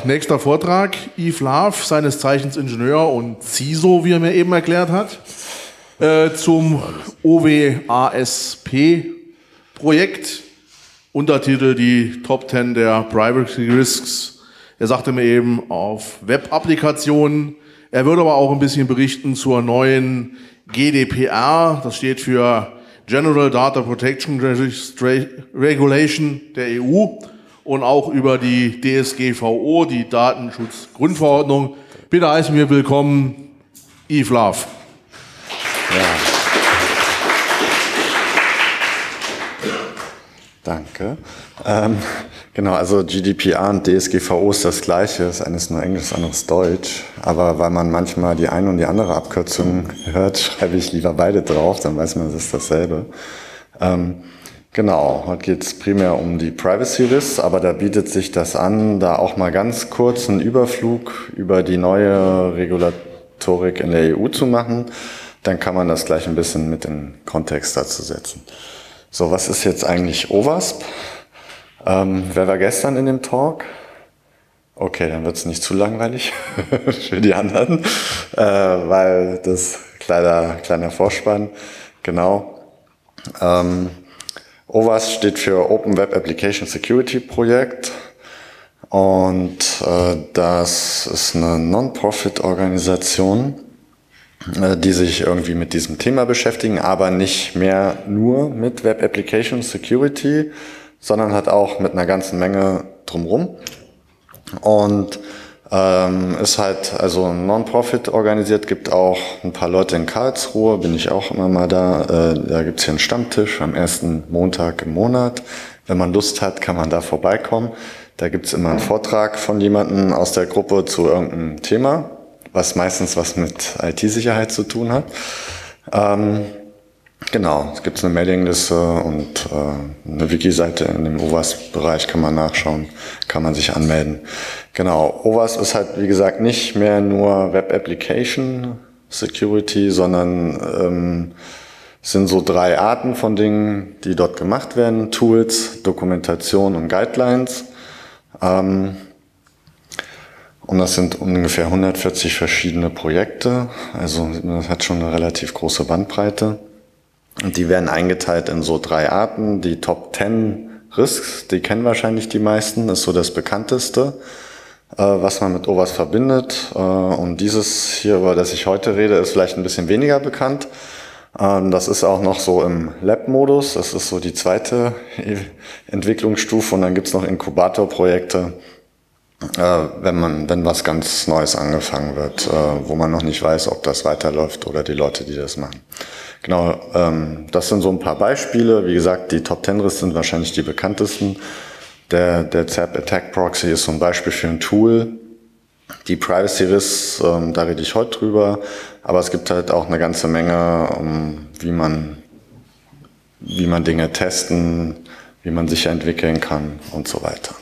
nächster Vortrag. Yves Love, seines Zeichens Ingenieur und CISO, wie er mir eben erklärt hat, zum OWASP-Projekt. Untertitel die Top 10 der Privacy Risks. Er sagte mir eben auf Web-Applikationen. Er würde aber auch ein bisschen berichten zur neuen GDPR. Das steht für General Data Protection Regulation der EU. Und auch über die DSGVO, die Datenschutzgrundverordnung. Bitte heißen wir willkommen Yves Love. Ja. Danke. Genau, also GDPR und DSGVO ist das Gleiche, das eine ist nur Englisch, das andere ist Deutsch. Aber weil man manchmal die eine und die andere Abkürzung hört, schreibe ich lieber beide drauf, dann weiß man, es ist dasselbe. Genau, heute geht es primär um die Privacy Risks, aber da bietet sich das an, da auch mal ganz kurz einen Überflug über die neue Regulatorik in der EU zu machen. Dann kann man das gleich ein bisschen mit in Kontext dazu setzen. So, was ist jetzt eigentlich OWASP? Wer war gestern in dem Talk? Okay, dann wird es nicht zu langweilig für die anderen, weil das kleiner Vorspann, genau. OWASP steht für Open Web Application Security Projekt und das ist eine Non-Profit-Organisation, die sich irgendwie mit diesem Thema beschäftigen, aber nicht mehr nur mit Web Application Security, sondern hat auch mit einer ganzen Menge drumherum und ist halt also Non-Profit organisiert, gibt auch ein paar Leute in Karlsruhe, bin ich auch immer mal da. Da gibt's hier einen Stammtisch am ersten Montag im Monat. Wenn man Lust hat, kann man da vorbeikommen. Da gibt's immer einen Vortrag von jemandem aus der Gruppe zu irgendeinem Thema, was meistens was mit IT-Sicherheit zu tun hat. Genau, es gibt eine Mailingliste und eine Wiki-Seite in dem OWASP-Bereich kann man nachschauen, kann man sich anmelden. Genau, OWASP ist halt, wie gesagt, nicht mehr nur Web Application Security, sondern es sind so 3 Arten von Dingen, die dort gemacht werden. Tools, Dokumentation und Guidelines. Und das sind ungefähr 140 verschiedene Projekte. Also das hat schon eine relativ große Bandbreite. Und die werden eingeteilt in so 3 Arten. Die Top 10 Risks, die kennen wahrscheinlich die meisten, ist so das bekannteste, was man mit OWASP verbindet. Und dieses hier, über das ich heute rede, ist vielleicht ein bisschen weniger bekannt. Das ist auch noch so im Lab-Modus. Das ist so die zweite Entwicklungsstufe. Und dann gibt's noch Inkubatorprojekte, wenn was ganz Neues angefangen wird, wo man noch nicht weiß, ob das weiterläuft oder die Leute, die das machen. Genau, das sind so ein paar Beispiele. Wie gesagt, die Top 10 Risks sind wahrscheinlich die bekanntesten. Der ZAP Attack Proxy ist so ein Beispiel für ein Tool. Die Privacy Risks, da rede ich heute drüber. Aber es gibt halt auch eine ganze Menge, wie man Dinge testen, wie man sicher entwickeln kann und so weiter.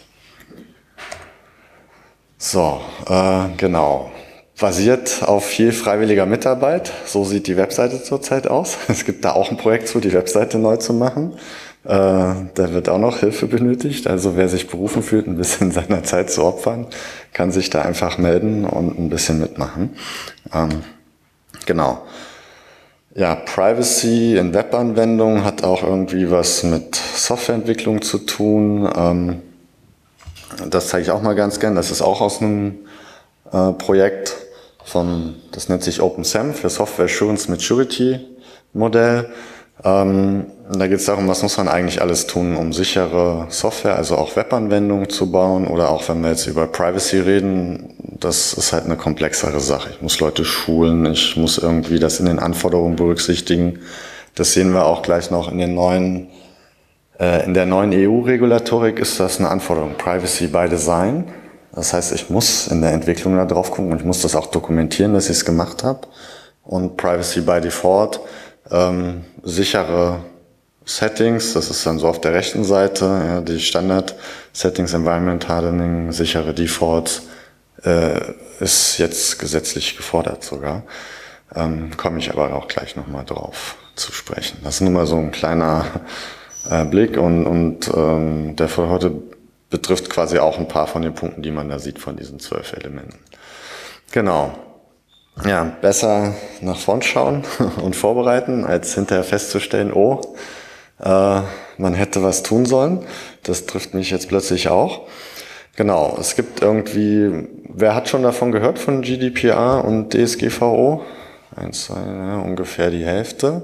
So, genau. Basiert auf viel freiwilliger Mitarbeit. So sieht die Webseite zurzeit aus. Es gibt da auch ein Projekt zu, die Webseite neu zu machen. Da wird auch noch Hilfe benötigt. Also wer sich berufen fühlt, ein bisschen seiner Zeit zu opfern, kann sich da einfach melden und ein bisschen mitmachen. Genau. Ja, Privacy in Webanwendungen hat auch irgendwie was mit Softwareentwicklung zu tun. Das zeige ich auch mal ganz gern. Das ist auch aus einem Projekt das nennt sich OpenSAM für Software Assurance Maturity Modell. Da geht es darum, was muss man eigentlich alles tun, um sichere Software, also auch Webanwendungen zu bauen, oder auch wenn wir jetzt über Privacy reden, das ist halt eine komplexere Sache. Ich muss Leute schulen, ich muss irgendwie das in den Anforderungen berücksichtigen. Das sehen wir auch gleich noch in der neuen EU-Regulatorik ist das eine Anforderung, Privacy by Design. Das heißt, ich muss in der Entwicklung da drauf gucken und ich muss das auch dokumentieren, dass ich es gemacht habe. Und Privacy by Default, sichere Settings, das ist dann so auf der rechten Seite, ja, die Standard Settings, Environment Hardening, sichere Defaults, ist jetzt gesetzlich gefordert sogar. Komme ich aber auch gleich nochmal drauf zu sprechen. Das ist nur mal so ein kleiner Blick und der für heute betrifft quasi auch ein paar von den Punkten, die man da sieht von diesen 12 Elementen. Genau. Ja, besser nach vorn schauen und vorbereiten, als hinterher festzustellen, man hätte was tun sollen. Das trifft mich jetzt plötzlich auch. Genau, es gibt irgendwie, wer hat schon davon gehört, von GDPR und DSGVO? Ungefähr die Hälfte.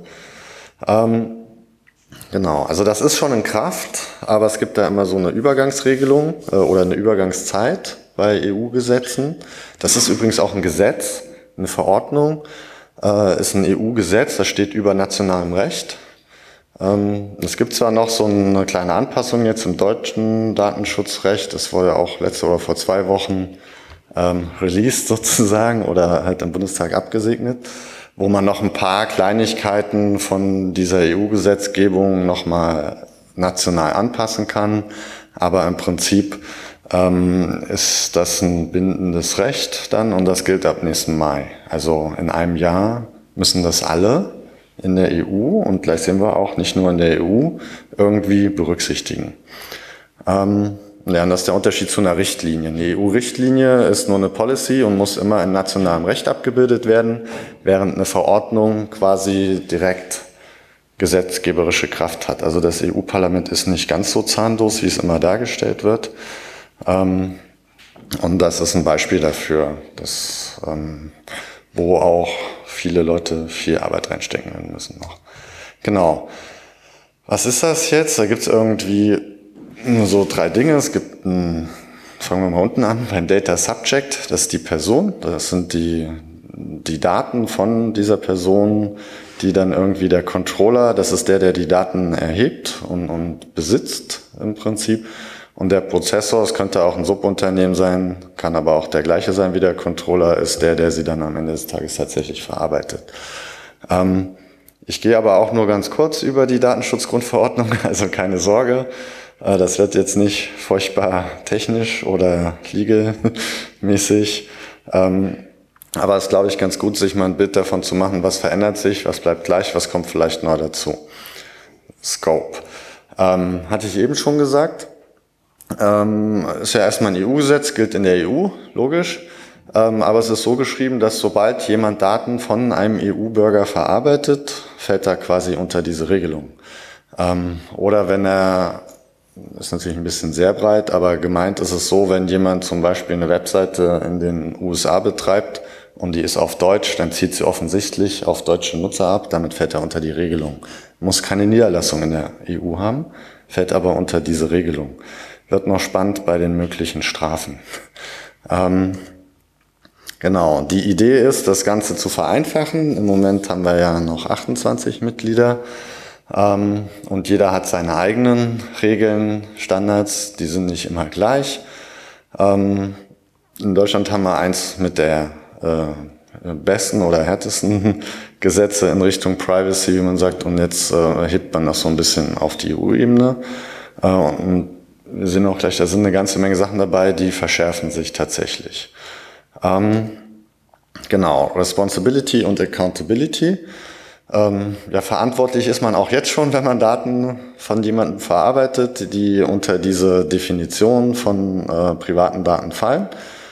Genau, also das ist schon in Kraft, aber es gibt da immer so eine Übergangsregelung oder eine Übergangszeit bei EU-Gesetzen. Das ist übrigens auch ein Gesetz, eine Verordnung, ist ein EU-Gesetz, das steht über nationalem Recht. Es gibt zwar noch so eine kleine Anpassung jetzt im deutschen Datenschutzrecht, das wurde ja auch letzte oder vor 2 Wochen released sozusagen oder halt im Bundestag abgesegnet, wo man noch ein paar Kleinigkeiten von dieser EU-Gesetzgebung nochmal national anpassen kann. Aber im Prinzip ist das ein bindendes Recht dann und das gilt ab nächsten Mai. Also in einem Jahr müssen das alle in der EU und gleich sehen wir auch nicht nur in der EU irgendwie berücksichtigen. Ja, und das ist der Unterschied zu einer Richtlinie. Eine EU-Richtlinie ist nur eine Policy und muss immer in nationalem Recht abgebildet werden, während eine Verordnung quasi direkt gesetzgeberische Kraft hat. Also das EU-Parlament ist nicht ganz so zahnlos, wie es immer dargestellt wird. Und das ist ein Beispiel dafür, dass, wo auch viele Leute viel Arbeit reinstecken müssen noch. Genau. Was ist das jetzt? Da gibt es irgendwie so 3 Dinge. Es gibt fangen wir mal unten an, beim Data Subject, das ist die Person, das sind die Daten von dieser Person, die dann irgendwie der Controller, das ist der die Daten erhebt und besitzt im Prinzip. Und der Prozessor, es könnte auch ein Subunternehmen sein, kann aber auch der gleiche sein wie der Controller, ist der sie dann am Ende des Tages tatsächlich verarbeitet. Ich gehe aber auch nur ganz kurz über die Datenschutzgrundverordnung, also keine Sorge. Das wird jetzt nicht furchtbar technisch oder legal-mäßig. Aber es ist, glaube ich, ganz gut, sich mal ein Bild davon zu machen, was verändert sich, was bleibt gleich, was kommt vielleicht neu dazu. Scope. Hatte ich eben schon gesagt. Ist ja erstmal ein EU-Gesetz, gilt in der EU, logisch. Aber es ist so geschrieben, dass sobald jemand Daten von einem EU-Bürger verarbeitet, fällt er quasi unter diese Regelung. Oder wenn ist natürlich ein bisschen sehr breit, aber gemeint ist es so, wenn jemand zum Beispiel eine Webseite in den USA betreibt und die ist auf Deutsch, dann zieht sie offensichtlich auf deutsche Nutzer ab, damit fällt er unter die Regelung. Muss keine Niederlassung in der EU haben, fällt aber unter diese Regelung. Wird noch spannend bei den möglichen Strafen. Genau, die Idee ist, das Ganze zu vereinfachen. Im Moment haben wir ja noch 28 Mitglieder und jeder hat seine eigenen Regeln, Standards, die sind nicht immer gleich. In Deutschland haben wir eins mit der besten oder härtesten Gesetze in Richtung Privacy, wie man sagt, und jetzt hebt man das so ein bisschen auf die EU-Ebene. Und wir sehen auch gleich, da sind eine ganze Menge Sachen dabei, die verschärfen sich tatsächlich. Genau, Responsibility und Accountability. Ja, verantwortlich ist man auch jetzt schon, wenn man Daten von jemandem verarbeitet, die unter diese Definition von privaten Daten fallen.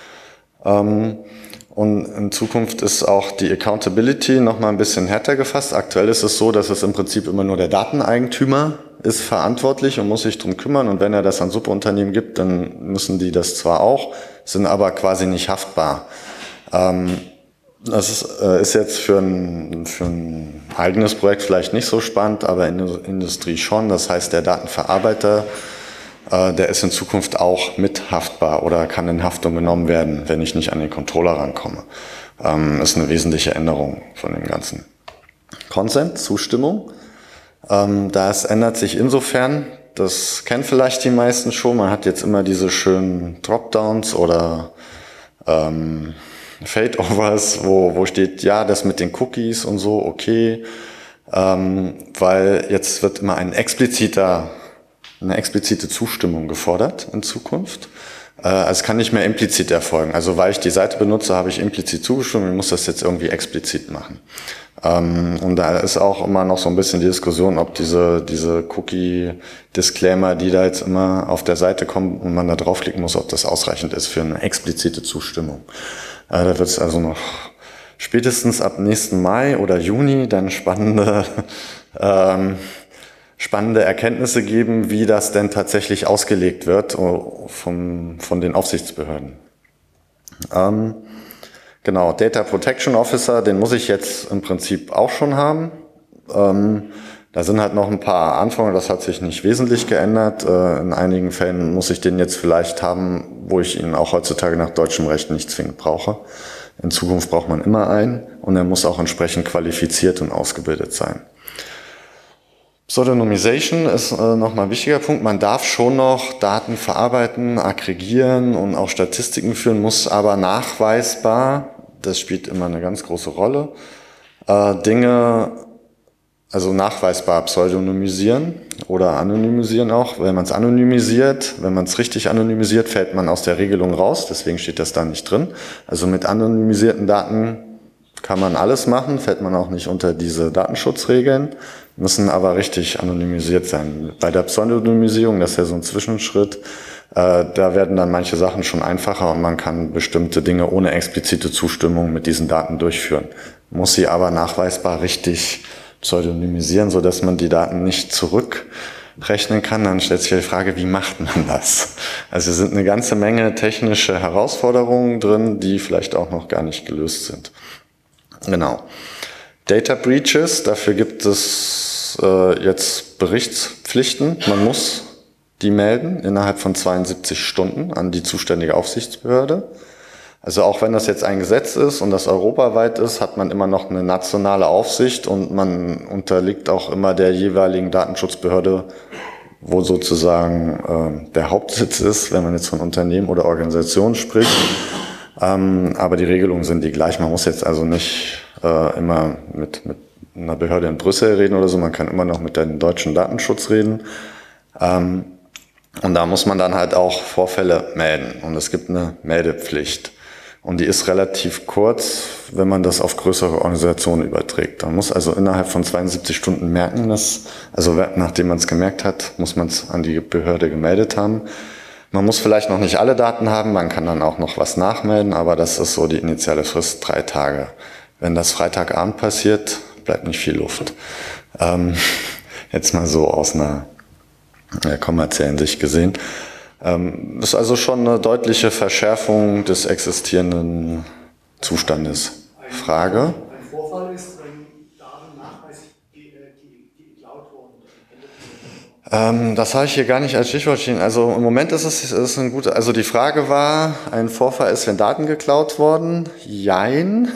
Und in Zukunft ist auch die Accountability noch mal ein bisschen härter gefasst. Aktuell ist es so, dass es im Prinzip immer nur der Dateneigentümer ist verantwortlich und muss sich drum kümmern. Und wenn er das an Subunternehmen gibt, dann müssen die das zwar auch, sind aber quasi nicht haftbar. Das ist jetzt für ein eigenes Projekt vielleicht nicht so spannend, aber in der Industrie schon. Das heißt, der Datenverarbeiter, der ist in Zukunft auch mit haftbar oder kann in Haftung genommen werden, wenn ich nicht an den Controller rankomme. Ist eine wesentliche Änderung von dem Ganzen. Consent, Zustimmung. Das ändert sich insofern, das kennen vielleicht die meisten schon, man hat jetzt immer diese schönen Dropdowns oder Fadeovers, wo steht, ja, das mit den Cookies und so, okay, weil jetzt wird immer eine explizite Zustimmung gefordert in Zukunft. Es kann nicht mehr implizit erfolgen. Also weil ich die Seite benutze, habe ich implizit zugestimmt, ich muss das jetzt irgendwie explizit machen. Und da ist auch immer noch so ein bisschen die Diskussion, ob diese Cookie-Disclaimer, die da jetzt immer auf der Seite kommen und man da draufklicken muss, ob das ausreichend ist für eine explizite Zustimmung. Da wird es also noch spätestens ab nächsten Mai oder Juni dann spannende Erkenntnisse geben, wie das denn tatsächlich ausgelegt wird von den Aufsichtsbehörden. Genau, Data Protection Officer, den muss ich jetzt im Prinzip auch schon haben. Da sind halt noch ein paar Anforderungen, das hat sich nicht wesentlich geändert. In einigen Fällen muss ich den jetzt vielleicht haben, wo ich ihn auch heutzutage nach deutschem Recht nicht zwingend brauche. In Zukunft braucht man immer einen und er muss auch entsprechend qualifiziert und ausgebildet sein. Pseudonymization ist nochmal ein wichtiger Punkt. Man darf schon noch Daten verarbeiten, aggregieren und auch Statistiken führen, muss aber nachweisbar, das spielt immer eine ganz große Rolle, Dinge, also nachweisbar pseudonymisieren oder anonymisieren auch. Wenn man es anonymisiert, wenn man es richtig anonymisiert, fällt man aus der Regelung raus, deswegen steht das da nicht drin. Also mit anonymisierten Daten kann man alles machen, fällt man auch nicht unter diese Datenschutzregeln, müssen aber richtig anonymisiert sein. Bei der Pseudonymisierung, das ist ja so ein Zwischenschritt, da werden dann manche Sachen schon einfacher und man kann bestimmte Dinge ohne explizite Zustimmung mit diesen Daten durchführen. Muss sie aber nachweisbar richtig pseudonymisieren, sodass man die Daten nicht zurückrechnen kann. Dann stellt sich die Frage, wie macht man das? Also es sind eine ganze Menge technische Herausforderungen drin, die vielleicht auch noch gar nicht gelöst sind. Genau. Data Breaches, dafür gibt es jetzt Berichtspflichten. Man muss die melden innerhalb von 72 Stunden an die zuständige Aufsichtsbehörde. Also auch wenn das jetzt ein Gesetz ist und das europaweit ist, hat man immer noch eine nationale Aufsicht und man unterliegt auch immer der jeweiligen Datenschutzbehörde, wo sozusagen der Hauptsitz ist, wenn man jetzt von Unternehmen oder Organisationen spricht. Aber die Regelungen sind die gleich. Man muss jetzt also nicht immer mit einer Behörde in Brüssel reden oder so. Man kann immer noch mit dem deutschen Datenschutz reden. Und da muss man dann halt auch Vorfälle melden. Und es gibt eine Meldepflicht. Und die ist relativ kurz, wenn man das auf größere Organisationen überträgt. Man muss also innerhalb von 72 Stunden merken, also nachdem man es gemerkt hat, muss man es an die Behörde gemeldet haben. Man muss vielleicht noch nicht alle Daten haben, man kann dann auch noch was nachmelden, aber das ist so die initiale Frist, 3 Tage. Wenn das Freitagabend passiert, bleibt nicht viel Luft. Jetzt mal so aus einer kommerziellen Sicht gesehen. Das ist also schon eine deutliche Verschärfung des existierenden Zustandes. Frage? Ein Vorfall ist, wenn Daten nachweislich geklaut wurden. Das habe ich hier gar nicht als Stichwort stehen. Also im Moment ist es ein guter. Also die Frage war, ein Vorfall ist, wenn Daten geklaut wurden? Jein.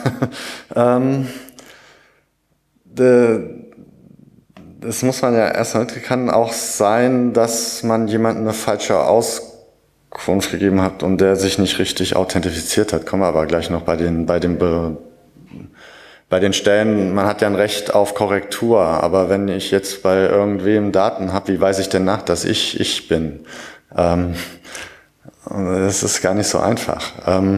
Das muss man ja erstmal mit, kann auch sein, dass man jemandem eine falsche Auskunft gegeben hat und der sich nicht richtig authentifiziert hat. Kommen wir aber gleich noch bei den Stellen, man hat ja ein Recht auf Korrektur, aber wenn ich jetzt bei irgendwem Daten habe, wie weiß ich denn nach, dass ich bin? Das ist gar nicht so einfach.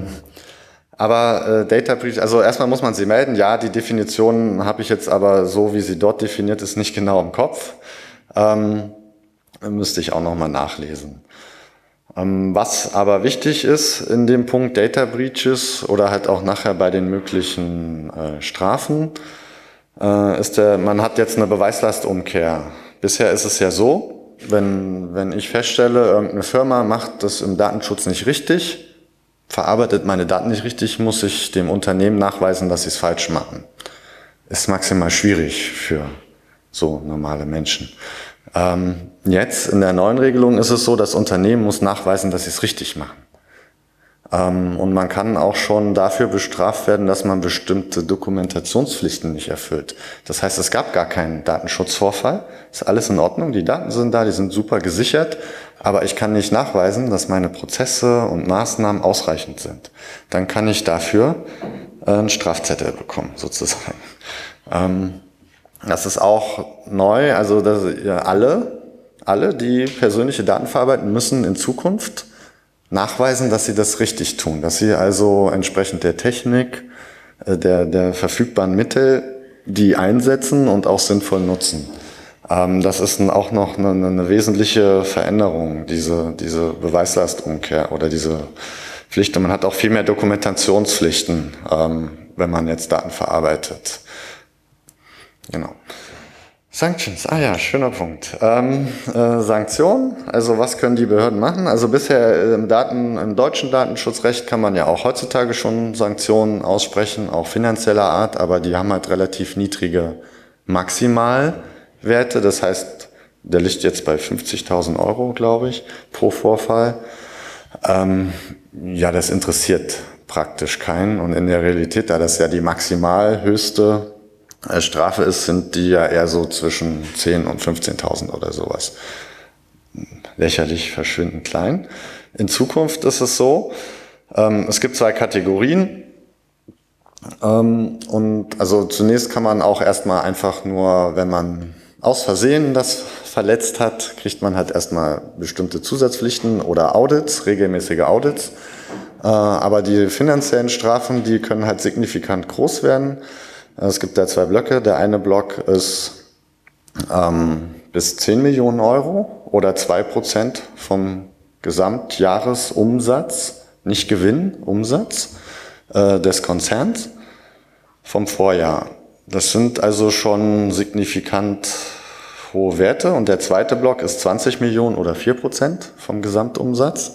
Aber Data Breach, also erstmal muss man sie melden. Ja, die Definition habe ich jetzt aber so, wie sie dort definiert ist, nicht genau im Kopf. Müsste ich auch nochmal nachlesen. Was aber wichtig ist in dem Punkt Data Breaches oder halt auch nachher bei den möglichen Strafen, ist man hat jetzt eine Beweislastumkehr. Bisher ist es ja so, wenn ich feststelle, irgendeine Firma macht das im Datenschutz nicht richtig, verarbeitet meine Daten nicht richtig, muss ich dem Unternehmen nachweisen, dass sie es falsch machen. Ist maximal schwierig für so normale Menschen. Jetzt in der neuen Regelung ist es so, das Unternehmen muss nachweisen, dass sie es richtig machen. Und man kann auch schon dafür bestraft werden, dass man bestimmte Dokumentationspflichten nicht erfüllt. Das heißt, es gab gar keinen Datenschutzvorfall. Ist alles in Ordnung, die Daten sind da, die sind super gesichert, aber ich kann nicht nachweisen, dass meine Prozesse und Maßnahmen ausreichend sind. Dann kann ich dafür einen Strafzettel bekommen, sozusagen. Das ist auch neu, also alle, die persönliche Daten verarbeiten, müssen in Zukunft nachweisen, dass sie das richtig tun, dass sie also entsprechend der Technik, der verfügbaren Mittel, die einsetzen und auch sinnvoll nutzen. Das ist auch noch eine wesentliche Veränderung, diese Beweislastumkehr oder diese Pflicht. Und man hat auch viel mehr Dokumentationspflichten, wenn man jetzt Daten verarbeitet. Genau. Sanctions, ja, schöner Punkt. Sanktionen, also was können die Behörden machen? Also bisher im deutschen Datenschutzrecht kann man ja auch heutzutage schon Sanktionen aussprechen, auch finanzieller Art, aber die haben halt relativ niedrige Maximalwerte. Das heißt, der liegt jetzt bei 50.000 Euro, glaube ich, pro Vorfall. Ja, das interessiert praktisch keinen. Und in der Realität, da das ja die maximal höchste Strafe ist, sind die ja eher so zwischen 10.000 und 15.000 oder sowas. Lächerlich, verschwindend klein. In Zukunft ist es so, es gibt 2 Kategorien. Und also zunächst kann man auch erstmal einfach nur, wenn man aus Versehen das verletzt hat, kriegt man halt erstmal bestimmte Zusatzpflichten oder Audits, regelmäßige Audits. Aber die finanziellen Strafen, die können halt signifikant groß werden. Es gibt da 2 Blöcke. Der eine Block ist bis 10 Millionen Euro oder 2% vom Gesamtjahresumsatz, nicht Gewinn, Umsatz des Konzerns vom Vorjahr. Das sind also schon signifikant hohe Werte. Und der zweite Block ist 20 Millionen oder 4% vom Gesamtumsatz.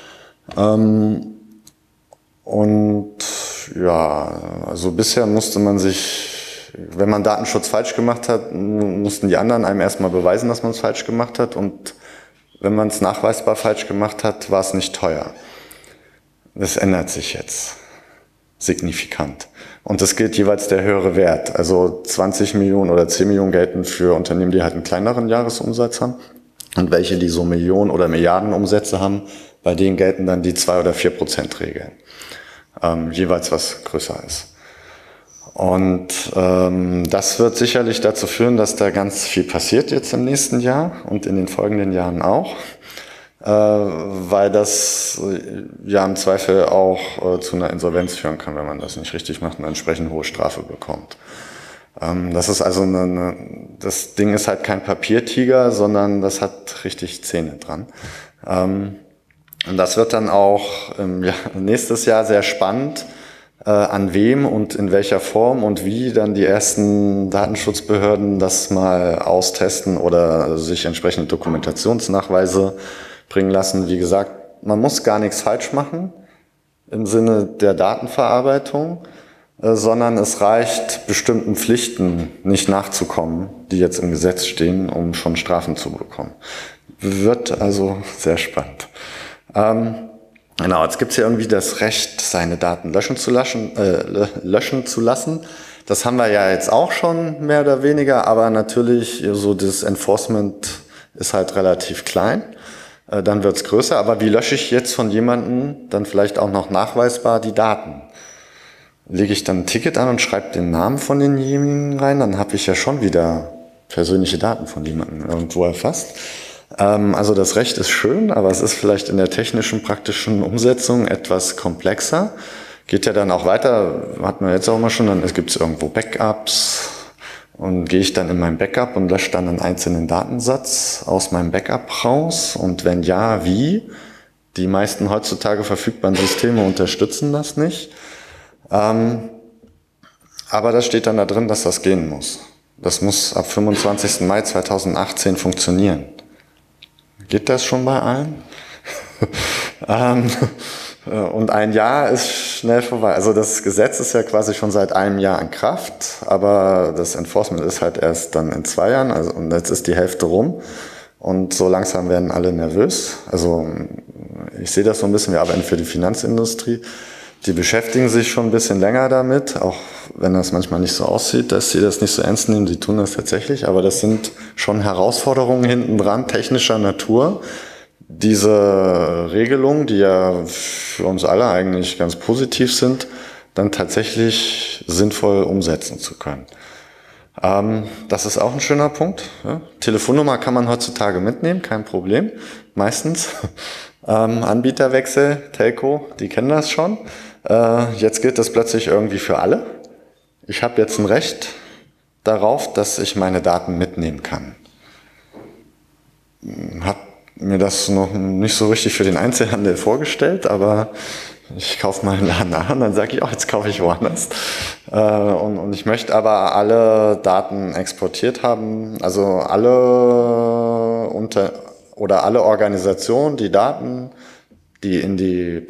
Und ja, also bisher musste man sich, wenn man Datenschutz falsch gemacht hat, mussten die anderen einem erstmal beweisen, dass man es falsch gemacht hat. Und wenn man es nachweisbar falsch gemacht hat, war es nicht teuer. Das ändert sich jetzt signifikant. Und es gilt jeweils der höhere Wert. Also 20 Millionen oder 10 Millionen gelten für Unternehmen, die halt einen kleineren Jahresumsatz haben. Und welche, die so Millionen oder Milliarden Umsätze haben, bei denen gelten dann die 2 oder 4% Regeln. Jeweils was größer ist. Und das wird sicherlich dazu führen, dass da ganz viel passiert jetzt im nächsten Jahr und in den folgenden Jahren auch, weil das ja im Zweifel auch zu einer Insolvenz führen kann, wenn man das nicht richtig macht und eine entsprechend hohe Strafe bekommt. Das ist also das Ding ist halt kein Papiertiger, sondern das hat richtig Zähne dran. Und das wird dann auch nächstes Jahr sehr spannend, an wem und in welcher Form und wie dann die ersten Datenschutzbehörden das mal austesten oder sich entsprechende Dokumentationsnachweise bringen lassen. Wie gesagt, man muss gar nichts falsch machen im Sinne der Datenverarbeitung, sondern es reicht, bestimmten Pflichten nicht nachzukommen, die jetzt im Gesetz stehen, um schon Strafen zu bekommen. Wird also sehr spannend. Genau, jetzt gibt's ja irgendwie das Recht, seine Daten löschen zu lassen. Das haben wir ja jetzt auch schon mehr oder weniger, aber natürlich so das Enforcement ist halt relativ klein. Dann wird's größer, aber wie lösche ich jetzt von jemandem dann vielleicht auch noch nachweisbar die Daten? Lege ich dann ein Ticket an und schreibe den Namen von denjenigen rein, dann habe ich ja schon wieder persönliche Daten von jemandem irgendwo erfasst. Also das Recht ist schön, aber es ist vielleicht in der technischen, praktischen Umsetzung etwas komplexer. Geht ja dann auch weiter, hat man jetzt auch mal schon, dann gibt es irgendwo Backups und gehe ich dann in mein Backup und lösche dann einen einzelnen Datensatz aus meinem Backup raus und wenn ja, wie? Die meisten heutzutage verfügbaren Systeme unterstützen das nicht. Aber das steht dann da drin, dass das gehen muss. Das muss ab 25. Mai 2018 funktionieren. Geht das schon bei allen? Und ein Jahr ist schnell vorbei. Also das Gesetz ist ja quasi schon seit einem Jahr in Kraft, aber das Enforcement ist halt erst dann in 2 Jahren. Also, und jetzt ist die Hälfte rum und so langsam werden alle nervös. Also ich sehe das so ein bisschen, wir arbeiten für die Finanzindustrie. Die beschäftigen sich schon ein bisschen länger damit, auch wenn das manchmal nicht so aussieht, dass sie das nicht so ernst nehmen. Sie tun das tatsächlich, aber das sind schon Herausforderungen hinten dran, technischer Natur. Diese Regelungen, die ja für uns alle eigentlich ganz positiv sind, dann tatsächlich sinnvoll umsetzen zu können. Das ist auch ein schöner Punkt. Ja. Telefonnummer kann man heutzutage mitnehmen, kein Problem, meistens. Anbieterwechsel, Telco, die kennen das schon. Jetzt gilt das plötzlich irgendwie für alle. Ich habe jetzt ein Recht darauf, dass ich meine Daten mitnehmen kann. Hab mir das noch nicht so richtig für den Einzelhandel vorgestellt, aber ich kaufe mal einen Laden an, dann sage ich, jetzt kaufe ich woanders. Und ich möchte aber alle Daten exportiert haben, also alle Organisationen, die Daten, die in die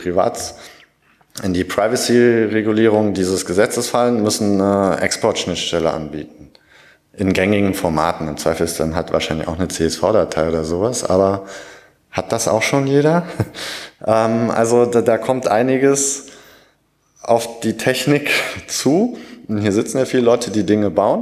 Privacy-Regulierung dieses Gesetzes fallen, müssen eine Exportschnittstelle anbieten. In gängigen Formaten. Im Zweifel ist dann halt wahrscheinlich auch eine CSV-Datei oder sowas, aber hat das auch schon jeder? Also da kommt einiges auf die Technik zu. Und hier sitzen ja viele Leute, die Dinge bauen.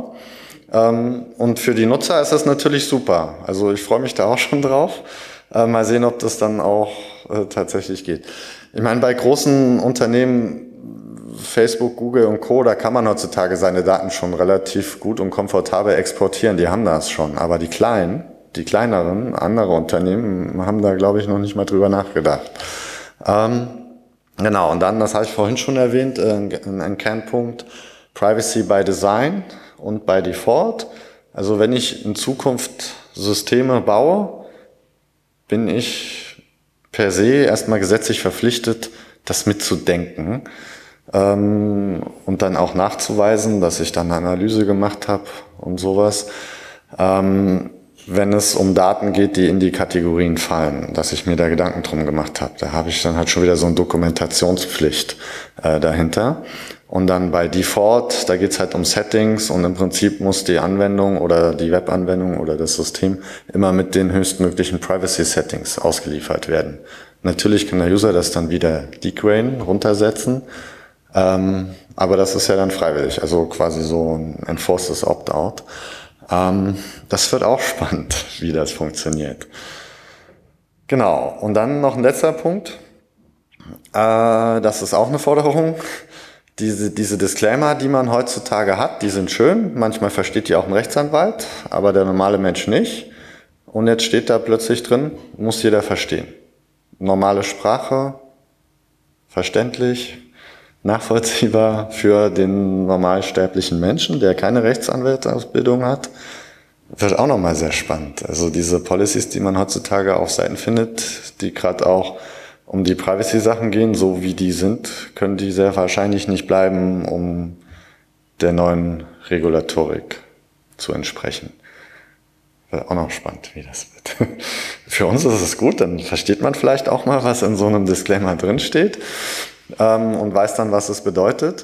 Und für die Nutzer ist das natürlich super. Also ich freue mich da auch schon drauf. Mal sehen, ob das dann auch tatsächlich geht. Ich meine, bei großen Unternehmen, Facebook, Google und Co., da kann man heutzutage seine Daten schon relativ gut und komfortabel exportieren. Die haben das schon. Aber die kleineren, andere Unternehmen haben da, glaube ich, noch nicht mal drüber nachgedacht. Genau, und dann, das habe ich vorhin schon erwähnt, ein Kernpunkt, Privacy by Design und by Default. Also wenn ich in Zukunft Systeme baue, bin ich per se erstmal gesetzlich verpflichtet, das mitzudenken und dann auch nachzuweisen, dass ich dann eine Analyse gemacht habe und sowas. Wenn es um Daten geht, die in die Kategorien fallen, dass ich mir da Gedanken drum gemacht habe. Da habe ich dann halt schon wieder so eine Dokumentationspflicht dahinter. Und dann bei Default, da geht's halt um Settings und im Prinzip muss die Anwendung oder die Webanwendung oder das System immer mit den höchstmöglichen Privacy-Settings ausgeliefert werden. Natürlich kann der User das dann wieder degraden, runtersetzen, aber das ist ja dann freiwillig, also quasi so ein enforcedes Opt-out. Das wird auch spannend, wie das funktioniert. Genau, und dann noch ein letzter Punkt. Das ist auch eine Forderung. Diese Disclaimer, die man heutzutage hat, die sind schön. Manchmal versteht die auch ein Rechtsanwalt, aber der normale Mensch nicht. Und jetzt steht da plötzlich drin, muss jeder verstehen. Normale Sprache, verständlich, nachvollziehbar für den normalsterblichen Menschen, der keine Rechtsanwaltsausbildung hat. Wird auch nochmal sehr spannend. Also diese Policies, die man heutzutage auf Seiten findet, die gerade auch um die Privacy-Sachen gehen, so wie die sind, können die sehr wahrscheinlich nicht bleiben, um der neuen Regulatorik zu entsprechen. Wird auch noch spannend, wie das wird. Für uns ist es gut, dann versteht man vielleicht auch mal, was in so einem Disclaimer drinsteht und weiß dann, was es bedeutet.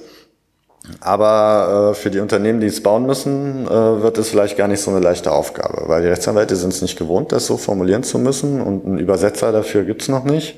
Aber für die Unternehmen, die es bauen müssen, wird es vielleicht gar nicht so eine leichte Aufgabe, weil die Rechtsanwälte sind es nicht gewohnt, das so formulieren zu müssen und einen Übersetzer dafür gibt's noch nicht.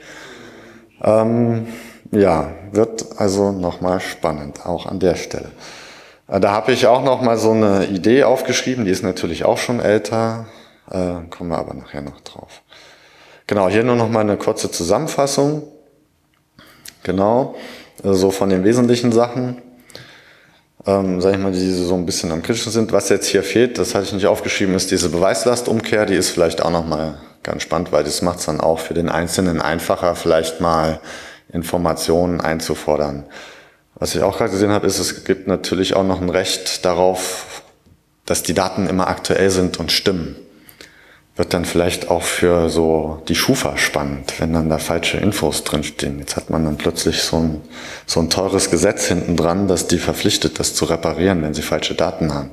Ja, wird also nochmal spannend, auch an der Stelle. Da habe ich auch nochmal so eine Idee aufgeschrieben, die ist natürlich auch schon älter, kommen wir aber nachher noch drauf. Genau, hier nur nochmal eine kurze Zusammenfassung. Genau, so von den wesentlichen Sachen. Sag ich mal, die so ein bisschen am kritischen sind. Was jetzt hier fehlt, das hatte ich nicht aufgeschrieben, ist diese Beweislastumkehr. Die ist vielleicht auch nochmal ganz spannend, weil das macht es dann auch für den Einzelnen einfacher, vielleicht mal Informationen einzufordern. Was ich auch gerade gesehen habe, ist, es gibt natürlich auch noch ein Recht darauf, dass die Daten immer aktuell sind und stimmen. Wird dann vielleicht auch für so die Schufa spannend, wenn dann da falsche Infos drinstehen. Jetzt hat man dann plötzlich so ein teures Gesetz hinten dran, das die verpflichtet, das zu reparieren, wenn sie falsche Daten haben.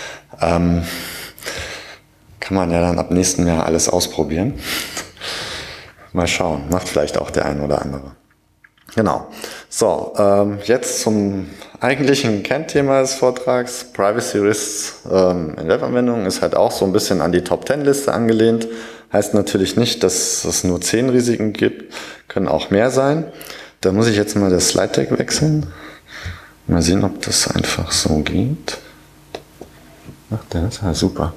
Kann man ja dann ab nächsten Jahr alles ausprobieren. Mal schauen, macht vielleicht auch der ein oder andere. Genau. So, jetzt zum eigentlichen Kernthema des Vortrags. Privacy Risks in Webanwendungen ist halt auch so ein bisschen an die Top-10-Liste angelehnt. Heißt natürlich nicht, dass es nur 10 Risiken gibt, können auch mehr sein. Da muss ich jetzt mal das Slide-Deck wechseln. Mal sehen, ob das einfach so geht. Ach, der ist ja super.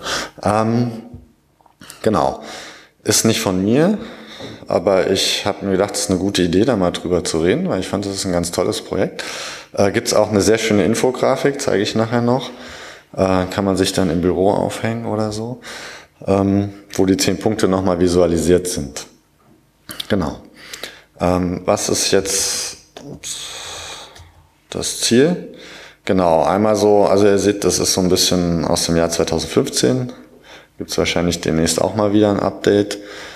Genau. Ist nicht von mir. Aber ich habe mir gedacht, es ist eine gute Idee, da mal drüber zu reden, weil ich fand, das ist ein ganz tolles Projekt. Gibt es auch eine sehr schöne Infografik, zeige ich nachher noch. Kann man sich dann im Büro aufhängen oder so, wo die 10 Punkte nochmal visualisiert sind. Genau. Was ist jetzt das Ziel? Genau, einmal so, also ihr seht, das ist so ein bisschen aus dem Jahr 2015. Gibt es wahrscheinlich demnächst auch mal wieder ein Update.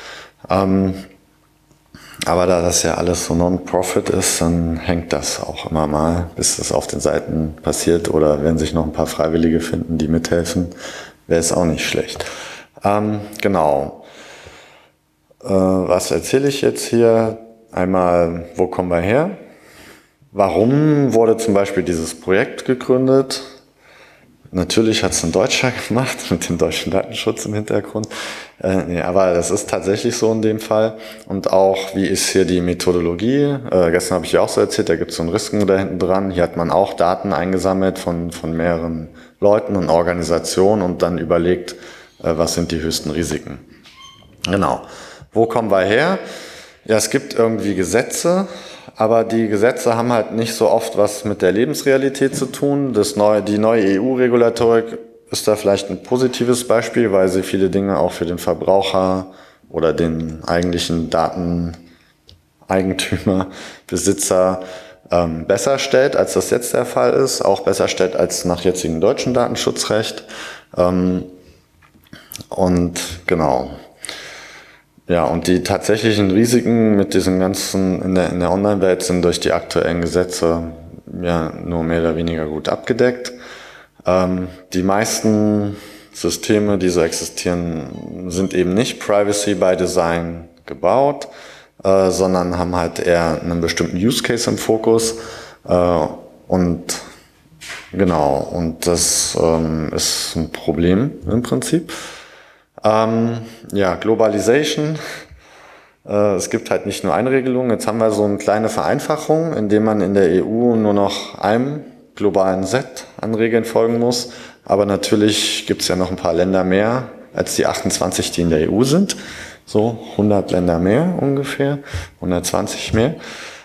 Aber da das ja alles so Non-Profit ist, dann hängt das auch immer mal, bis das auf den Seiten passiert. Oder wenn sich noch ein paar Freiwillige finden, die mithelfen, wäre es auch nicht schlecht. Genau. Was erzähle ich jetzt hier? Einmal, wo kommen wir her? Warum wurde zum Beispiel dieses Projekt gegründet? Natürlich hat es ein Deutscher gemacht, mit dem deutschen Datenschutz im Hintergrund. Nee, aber das ist tatsächlich so in dem Fall. Und auch, wie ist hier die Methodologie? Gestern habe ich ja auch so erzählt, da gibt es so ein Risk-Modell hinten dran. Hier hat man auch Daten eingesammelt von mehreren Leuten und Organisationen und dann überlegt, was sind die höchsten Risiken. Genau. Wo kommen wir her? Ja, es gibt irgendwie Gesetze, aber die Gesetze haben halt nicht so oft was mit der Lebensrealität zu tun. Die neue EU-Regulatorik ist da vielleicht ein positives Beispiel, weil sie viele Dinge auch für den Verbraucher oder den eigentlichen Dateneigentümer, Besitzer besser stellt, als das jetzt der Fall ist. Auch besser stellt als nach jetzigem deutschen Datenschutzrecht. Und genau. Ja, und die tatsächlichen Risiken mit diesem ganzen in der Online-Welt sind durch die aktuellen Gesetze ja nur mehr oder weniger gut abgedeckt. Die meisten Systeme, die so existieren, sind eben nicht Privacy by Design gebaut, sondern haben halt eher einen bestimmten Use Case im Fokus. Und genau, und das ist ein Problem im Prinzip. Ja, Globalization. Es gibt halt nicht nur eine Regelung. Jetzt haben wir so eine kleine Vereinfachung, indem man in der EU nur noch einem globalen Set an Regeln folgen muss. Aber natürlich gibt es ja noch ein paar Länder mehr als die 28, die in der EU sind. So 100 Länder mehr ungefähr, 120 mehr,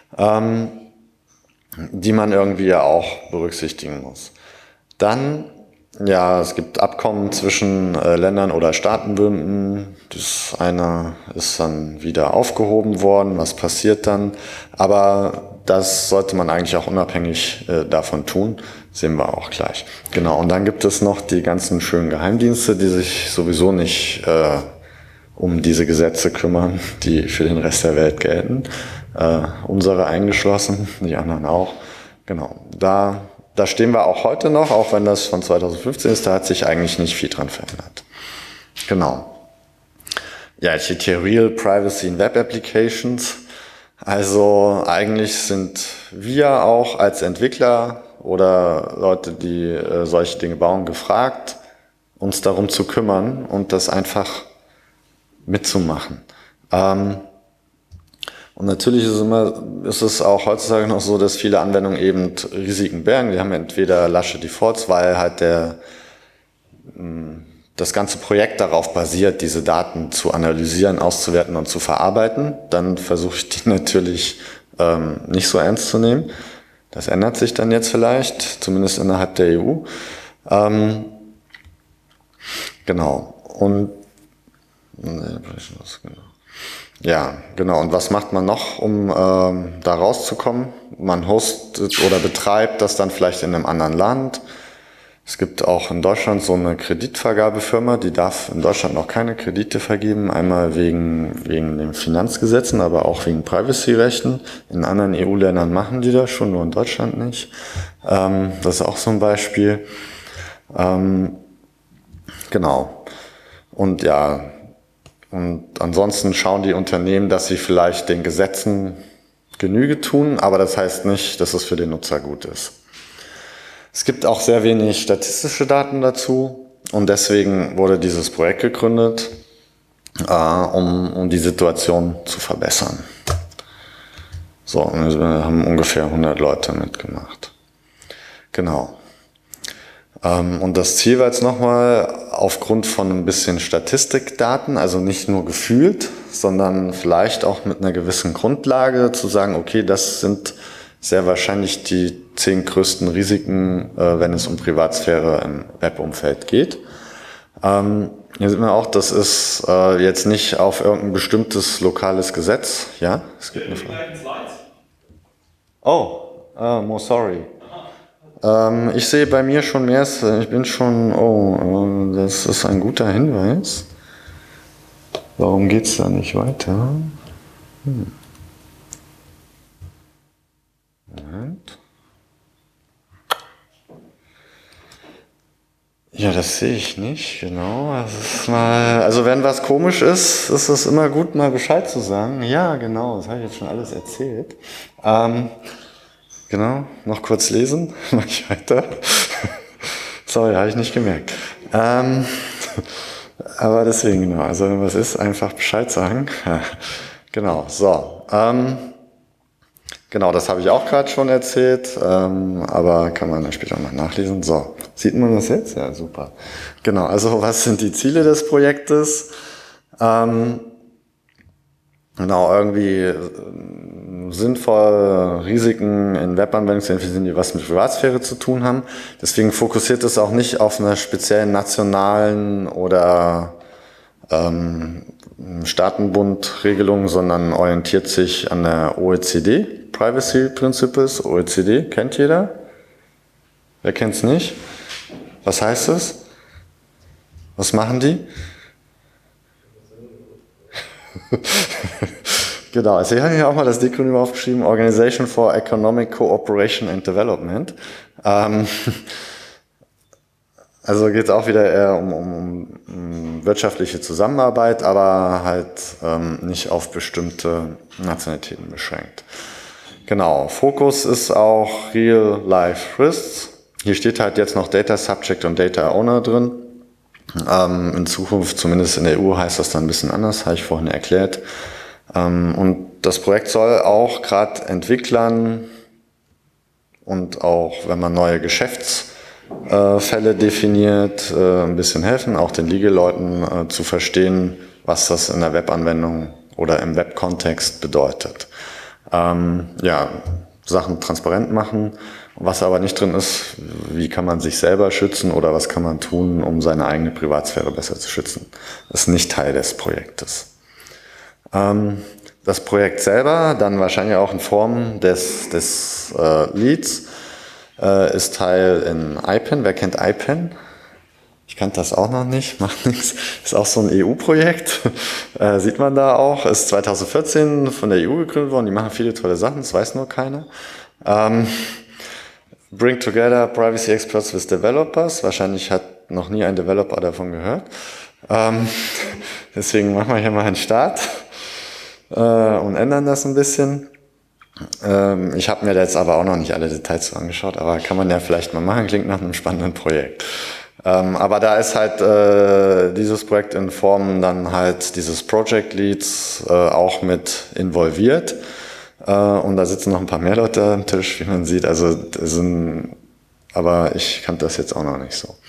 die man irgendwie ja auch berücksichtigen muss. Dann ja, es gibt Abkommen zwischen Ländern oder Staatenbünden. Das eine ist dann wieder aufgehoben worden. Was passiert dann? Aber das sollte man eigentlich auch unabhängig davon tun. Sehen wir auch gleich. Genau. Und dann gibt es noch die ganzen schönen Geheimdienste, die sich sowieso nicht um diese Gesetze kümmern, die für den Rest der Welt gelten. Unsere eingeschlossen, die anderen auch. Genau. Da stehen wir auch heute noch, auch wenn das von 2015 ist, da hat sich eigentlich nicht viel dran verändert. Genau. Ja, jetzt steht hier Real Privacy in Web Applications. Also eigentlich sind wir auch als Entwickler oder Leute, die solche Dinge bauen, gefragt, uns darum zu kümmern und das einfach mitzumachen. Und natürlich ist es auch heutzutage noch so, dass viele Anwendungen eben Risiken bergen. Die haben entweder lasche Defaults, weil halt das ganze Projekt darauf basiert, diese Daten zu analysieren, auszuwerten und zu verarbeiten. Dann versuche ich die natürlich nicht so ernst zu nehmen. Das ändert sich dann jetzt vielleicht, zumindest innerhalb der EU. Genau. Und ja, genau. Und was macht man noch, um da rauszukommen? Man hostet oder betreibt das dann vielleicht in einem anderen Land. Es gibt auch in Deutschland so eine Kreditvergabefirma, die darf in Deutschland noch keine Kredite vergeben. Einmal wegen den Finanzgesetzen, aber auch wegen Privacy-Rechten. In anderen EU-Ländern machen die das schon, nur in Deutschland nicht. Das ist auch so ein Beispiel. Genau. Und ja, und ansonsten schauen die Unternehmen, dass sie vielleicht den Gesetzen Genüge tun, aber das heißt nicht, dass es für den Nutzer gut ist. Es gibt auch sehr wenig statistische Daten dazu und deswegen wurde dieses Projekt gegründet, um die Situation zu verbessern. So, und wir haben ungefähr 100 Leute mitgemacht. Genau. Und das Ziel war jetzt nochmal, aufgrund von ein bisschen Statistikdaten, also nicht nur gefühlt, sondern vielleicht auch mit einer gewissen Grundlage zu sagen, okay, das sind sehr wahrscheinlich die 10 größten Risiken, wenn es um Privatsphäre im Webumfeld geht. Hier sieht man auch, das ist jetzt nicht auf irgendein bestimmtes lokales Gesetz. Ja, es gibt eine Frage. Oh, sorry. Ich sehe bei mir schon mehr, ich bin schon, das ist ein guter Hinweis. Warum geht es da nicht weiter? Moment. Ja, das sehe ich nicht, genau. Also wenn was komisch ist, ist es immer gut, mal Bescheid zu sagen. Ja, genau, das habe ich jetzt schon alles erzählt. Genau, noch kurz lesen, mache ich weiter. Sorry, habe ich nicht gemerkt. Aber deswegen, genau, also wenn was ist, einfach Bescheid sagen. Genau, so. Genau, das habe ich auch gerade schon erzählt, aber kann man dann später noch nachlesen. So, sieht man das jetzt? Ja, super. Genau, also was sind die Ziele des Projektes? Genau, irgendwie sinnvoll Risiken in Webanwendungen zu identifizieren, die was mit Privatsphäre zu tun haben. Deswegen fokussiert es auch nicht auf einer speziellen nationalen oder Staatenbund-Regelung, sondern orientiert sich an der OECD, Privacy Principles, OECD, kennt jeder? Wer kennt es nicht? Was heißt es? Was machen die? Genau, also ich habe hier auch mal das Dekronym aufgeschrieben, Organization for Economic Cooperation and Development. Also geht es auch wieder eher um wirtschaftliche Zusammenarbeit, aber halt nicht auf bestimmte Nationalitäten beschränkt. Genau, Fokus ist auch Real-Life Risks. Hier steht halt jetzt noch Data Subject und Data Owner drin. In Zukunft, zumindest in der EU, heißt das dann ein bisschen anders, habe ich vorhin erklärt. Und das Projekt soll auch gerade Entwicklern und auch, wenn man neue Geschäftsfälle definiert, ein bisschen helfen, auch den Legal-Leuten zu verstehen, was das in der Webanwendung oder im Webkontext bedeutet. Ja, Sachen transparent machen. Was aber nicht drin ist, wie kann man sich selber schützen oder was kann man tun, um seine eigene Privatsphäre besser zu schützen. Das ist nicht Teil des Projektes. Das Projekt selber, dann wahrscheinlich auch in Form des Leads, ist Teil in IPEN. Wer kennt IPEN? Ich kannte das auch noch nicht, macht nichts. Ist auch so ein EU-Projekt, sieht man da auch. Ist 2014 von der EU gegründet worden, die machen viele tolle Sachen, das weiß nur keiner. Bring Together Privacy Experts with Developers. Wahrscheinlich hat noch nie ein Developer davon gehört. Deswegen machen wir hier mal einen Start und ändern das ein bisschen. Ich habe mir da jetzt aber auch noch nicht alle Details so angeschaut, aber kann man ja vielleicht mal machen, klingt nach einem spannenden Projekt. Aber da ist halt dieses Projekt in Form dann halt dieses Project Leads auch mit involviert. Und da sitzen noch ein paar mehr Leute am Tisch, wie man sieht. Also aber ich kannte das jetzt auch noch nicht so.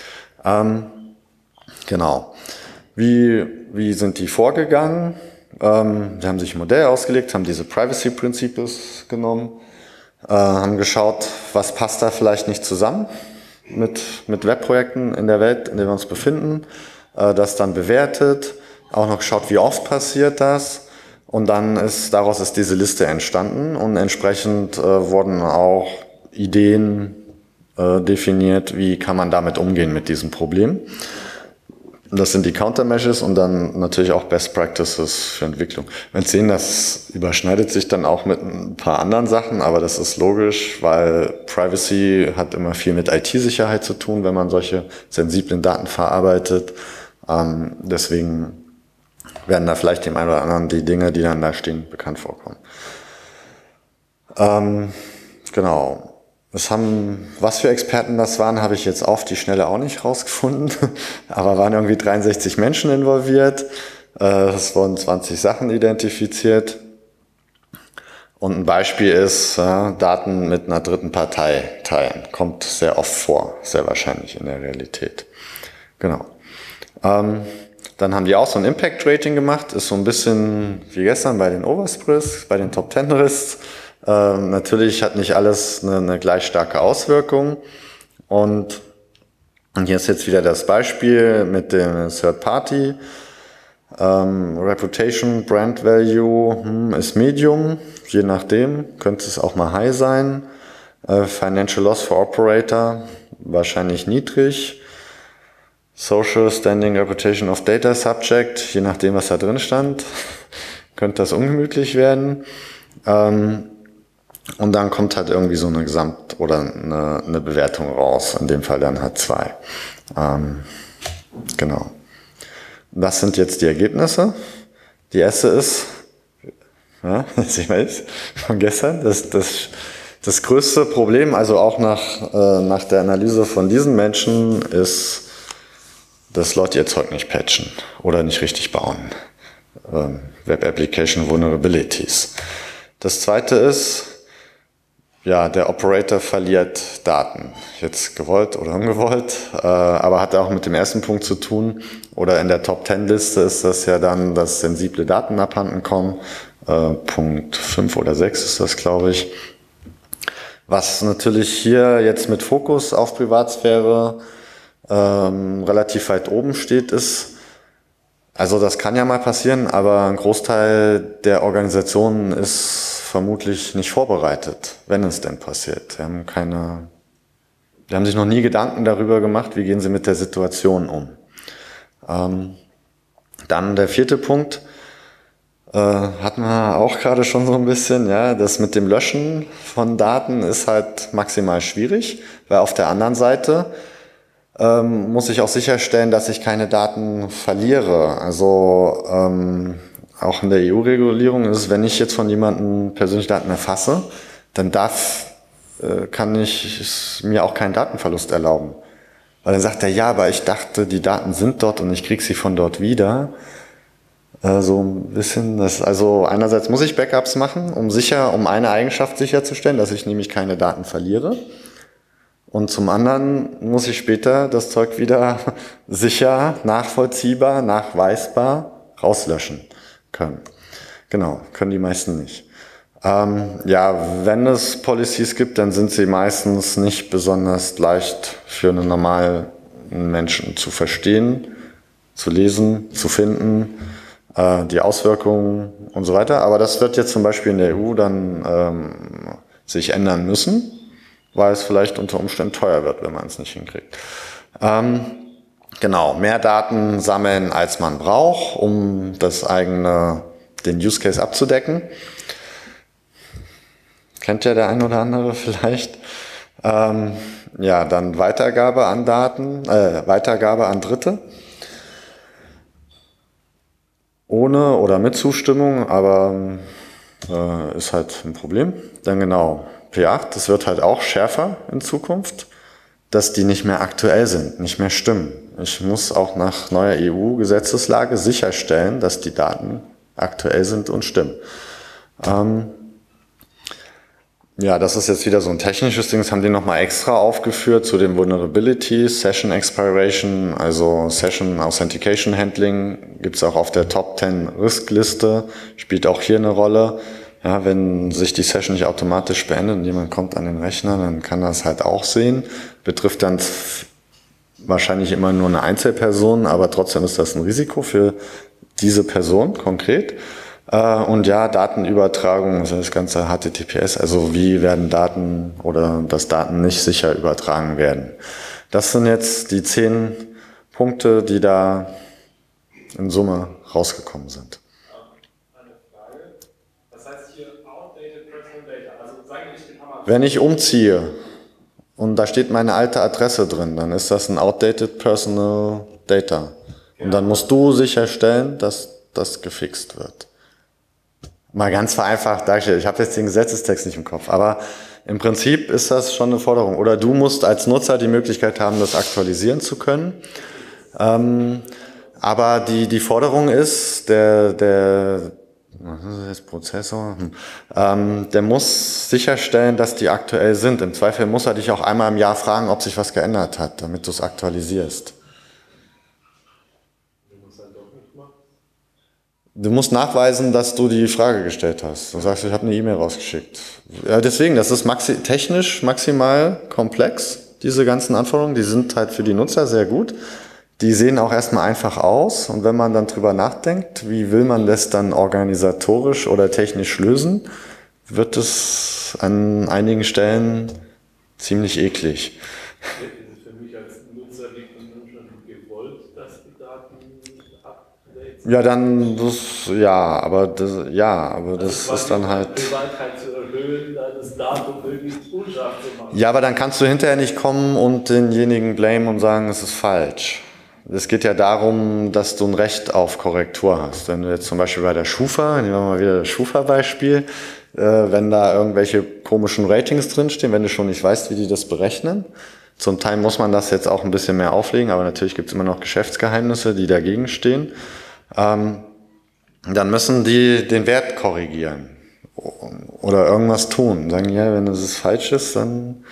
Genau. Wie sind die vorgegangen? Sie haben sich ein Modell ausgelegt, haben diese Privacy Principles genommen, haben geschaut, was passt da vielleicht nicht zusammen mit Webprojekten in der Welt, in der wir uns befinden, das dann bewertet, auch noch geschaut, wie oft passiert das. Und dann daraus ist diese Liste entstanden und entsprechend wurden auch Ideen definiert, wie kann man damit umgehen mit diesem Problem. Das sind die Countermeasures und dann natürlich auch Best Practices für Entwicklung. Wir sehen, das überschneidet sich dann auch mit ein paar anderen Sachen, aber das ist logisch, weil Privacy hat immer viel mit IT-Sicherheit zu tun, wenn man solche sensiblen Daten verarbeitet. Deswegen werden da vielleicht dem einen oder anderen die Dinge, die dann da stehen, bekannt vorkommen. Genau. Was für Experten das waren, habe ich jetzt auf die Schnelle auch nicht rausgefunden. Aber waren irgendwie 63 Menschen involviert. Es wurden 20 Sachen identifiziert. Und ein Beispiel ist, Daten mit einer dritten Partei teilen. Kommt sehr oft vor, sehr wahrscheinlich in der Realität. Genau. Dann haben die auch so ein Impact Rating gemacht. Ist so ein bisschen wie gestern bei den Oversp Risks, bei den Top 10 Risks. Natürlich hat nicht alles eine gleich starke Auswirkung und Und hier ist jetzt wieder das Beispiel mit dem Third Party. Reputation, Brand Value ist Medium, je nachdem, könnte es auch mal High sein. Financial Loss for Operator, wahrscheinlich niedrig. Social Standing Reputation of Data Subject, je nachdem, was da drin stand, könnte das ungemütlich werden. Und dann kommt halt irgendwie so eine oder eine Bewertung raus, in dem Fall dann halt 2. Genau. Das sind jetzt die Ergebnisse. Die erste ist, ja, sehen wir jetzt von gestern, das größte Problem, also auch nach der Analyse von diesen Menschen, ist, dass Leute ihr Zeug nicht patchen oder nicht richtig bauen. Web Application Vulnerabilities. Das zweite ist, ja, der Operator verliert Daten. Jetzt gewollt oder ungewollt, aber hat auch mit dem ersten Punkt zu tun. Oder in der Top-10-Liste ist das ja dann, dass sensible Daten abhanden kommen. Punkt 5 oder 6 ist das, glaube ich. Was natürlich hier jetzt mit Fokus auf Privatsphäre relativ weit oben steht, ist, also das kann ja mal passieren, aber ein Großteil der Organisationen ist vermutlich nicht vorbereitet, wenn es denn passiert. Die haben sich noch nie Gedanken darüber gemacht, wie gehen sie mit der Situation um. Dann der vierte Punkt, hatten wir auch gerade schon so ein bisschen, ja, das mit dem Löschen von Daten ist halt maximal schwierig, weil auf der anderen Seite muss ich auch sicherstellen, dass ich keine Daten verliere. Also auch in der EU-Regulierung ist es, wenn ich jetzt von jemandem persönliche Daten erfasse, dann kann ich mir auch keinen Datenverlust erlauben. Weil dann sagt er, ja, aber ich dachte, die Daten sind dort und ich kriege sie von dort wieder. So ein bisschen, also einerseits muss ich Backups machen, um eine Eigenschaft sicherzustellen, dass ich nämlich keine Daten verliere. Und zum anderen muss ich später das Zeug wieder sicher, nachvollziehbar, nachweisbar rauslöschen können. Genau, können die meisten nicht. Ja, wenn es Policies gibt, dann sind sie meistens nicht besonders leicht für einen normalen Menschen zu verstehen, zu lesen, zu finden, die Auswirkungen und so weiter. Aber das wird jetzt zum Beispiel in der EU dann sich ändern müssen, weil es vielleicht unter Umständen teuer wird, wenn man es nicht hinkriegt. Genau, mehr Daten sammeln, als man braucht, um den Use Case abzudecken. Kennt ja der ein oder andere vielleicht. Ja, dann Weitergabe an Weitergabe an Dritte. Ohne oder mit Zustimmung, aber ist halt ein Problem. Dann genau, P8, das wird halt auch schärfer in Zukunft, dass die nicht mehr aktuell sind, nicht mehr stimmen. Ich muss auch nach neuer EU-Gesetzeslage sicherstellen, dass die Daten aktuell sind und stimmen. Ja, das ist jetzt wieder so ein technisches Ding, das haben die nochmal extra aufgeführt zu den Vulnerabilities, Session Expiration, also Session Authentication Handling, gibt's auch auf der Top 10 Risk-Liste, spielt auch hier eine Rolle. Ja, wenn sich die Session nicht automatisch beendet und jemand kommt an den Rechner, dann kann das halt auch sehen. Betrifft dann wahrscheinlich immer nur eine Einzelperson, aber trotzdem ist das ein Risiko für diese Person konkret. Und ja, Datenübertragung, also das ganze HTTPS, also wie werden Daten oder dass Daten nicht sicher übertragen werden. Das sind jetzt die 10 Punkte, die da in Summe rausgekommen sind. Eine Frage. Das heißt hier outdated personal data. Also sagen wir, ich bin Amazon. Wenn ich umziehe und da steht meine alte Adresse drin, dann ist das ein outdated personal data. Und dann musst du sicherstellen, dass das gefixt wird. Mal ganz vereinfacht dargestellt. Ich habe jetzt den Gesetzestext nicht im Kopf, aber im Prinzip ist das schon eine Forderung. Oder du musst als Nutzer die Möglichkeit haben, das aktualisieren zu können. Aber die Forderung ist, der Prozessor, der muss sicherstellen, dass die aktuell sind. Im Zweifel muss er dich auch einmal im Jahr fragen, ob sich was geändert hat, damit du es aktualisierst. Du musst nachweisen, dass du die Frage gestellt hast. Du sagst, ich habe eine E-Mail rausgeschickt. Ja, deswegen, das ist technisch maximal komplex, diese ganzen Anforderungen. Die sind halt für die Nutzer sehr gut. Die sehen auch erstmal einfach aus. Und wenn man dann drüber nachdenkt, wie will man das dann organisatorisch oder technisch lösen, wird es an einigen Stellen ziemlich eklig. Für mich als Nutzer liegt es dann schon gewollt, dass die Daten up-to-date sind. Ja, dann, aber das ist dann halt... Die Gewaltheit zu erhöhen, das Datum möglichst unscharf zu machen. Ja, aber dann kannst du hinterher nicht kommen und denjenigen blamen und sagen, es ist falsch. Es geht ja darum, dass du ein Recht auf Korrektur hast. Wenn du jetzt zum Beispiel bei der Schufa, nehmen wir mal wieder das Schufa-Beispiel, wenn da irgendwelche komischen Ratings drinstehen, wenn du schon nicht weißt, wie die das berechnen. Zum Teil muss man das jetzt auch ein bisschen mehr auflegen, aber natürlich gibt es immer noch Geschäftsgeheimnisse, die dagegen stehen. Dann müssen die den Wert korrigieren oder irgendwas tun. Sagen, ja, wenn es falsch ist, dann...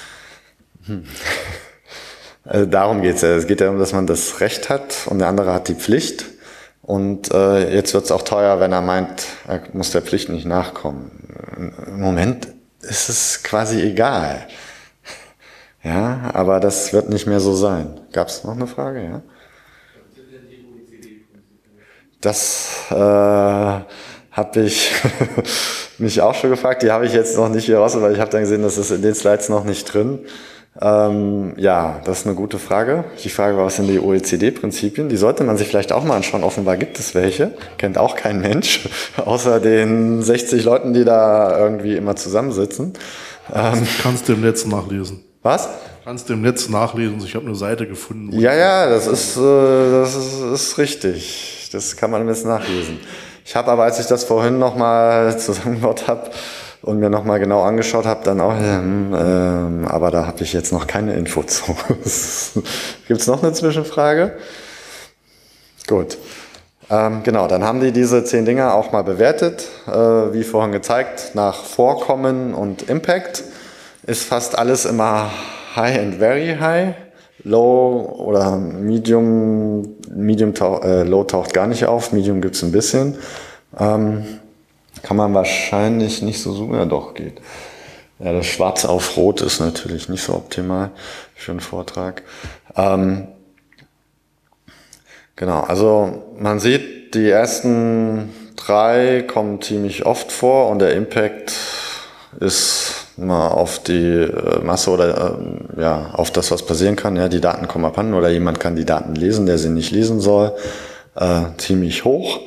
Also darum geht's ja. Es geht ja darum, dass man das Recht hat und der andere hat die Pflicht. Und jetzt wird's auch teuer, wenn er meint, er muss der Pflicht nicht nachkommen. Im Moment ist es quasi egal. Ja, aber das wird nicht mehr so sein. Gab's noch eine Frage? Ja. Das habe ich mich auch schon gefragt. Die habe ich jetzt noch nicht hier raus, weil ich habe dann gesehen, das ist in den Slides noch nicht drin. Ja, das ist eine gute Frage. Die Frage war, was sind die OECD-Prinzipien? Die sollte man sich vielleicht auch mal anschauen. Offenbar gibt es welche. Kennt auch kein Mensch, außer den 60 Leuten, die da irgendwie immer zusammensitzen. Kannst du im Netz nachlesen. Was? Kannst du im Netz nachlesen. Ich habe eine Seite gefunden. Ja, das ist richtig. Das kann man im Netz nachlesen. Ich habe aber, als ich das vorhin nochmal zusammengebaut habe, und mir nochmal genau angeschaut habe, dann auch, aber da habe ich jetzt noch keine Info zu. Gibt es noch eine Zwischenfrage? Gut. Genau, dann haben die diese 10 Dinger auch mal bewertet. Wie vorhin gezeigt, nach Vorkommen und Impact ist fast alles immer High and Very High. Low oder Low taucht gar nicht auf, Medium gibt es ein bisschen. Kann man wahrscheinlich nicht so suchen, ja doch, geht. Ja, das Schwarz auf Rot ist natürlich nicht so optimal für einen Vortrag. Genau, also man sieht, die ersten 3 kommen ziemlich oft vor und der Impact ist mal auf die Masse oder auf das, was passieren kann. Ja, die Daten kommen abhanden oder jemand kann die Daten lesen, der sie nicht lesen soll, ziemlich hoch.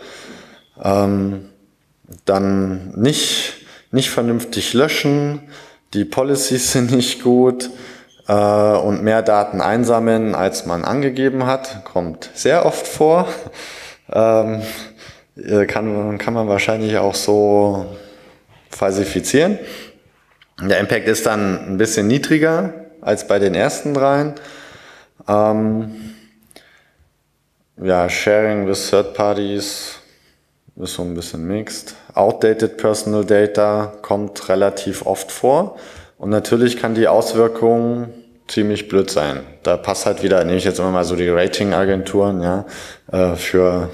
Dann nicht vernünftig löschen, die Policies sind nicht gut und mehr Daten einsammeln, als man angegeben hat, kommt sehr oft vor. Kann man wahrscheinlich auch so falsifizieren. Der Impact ist dann ein bisschen niedriger als bei den ersten 3. Sharing with Third Parties ist so ein bisschen mixed. Outdated Personal Data kommt relativ oft vor. Und natürlich kann die Auswirkung ziemlich blöd sein. Da passt halt wieder, nehme ich jetzt immer mal so die Ratingagenturen, ja, für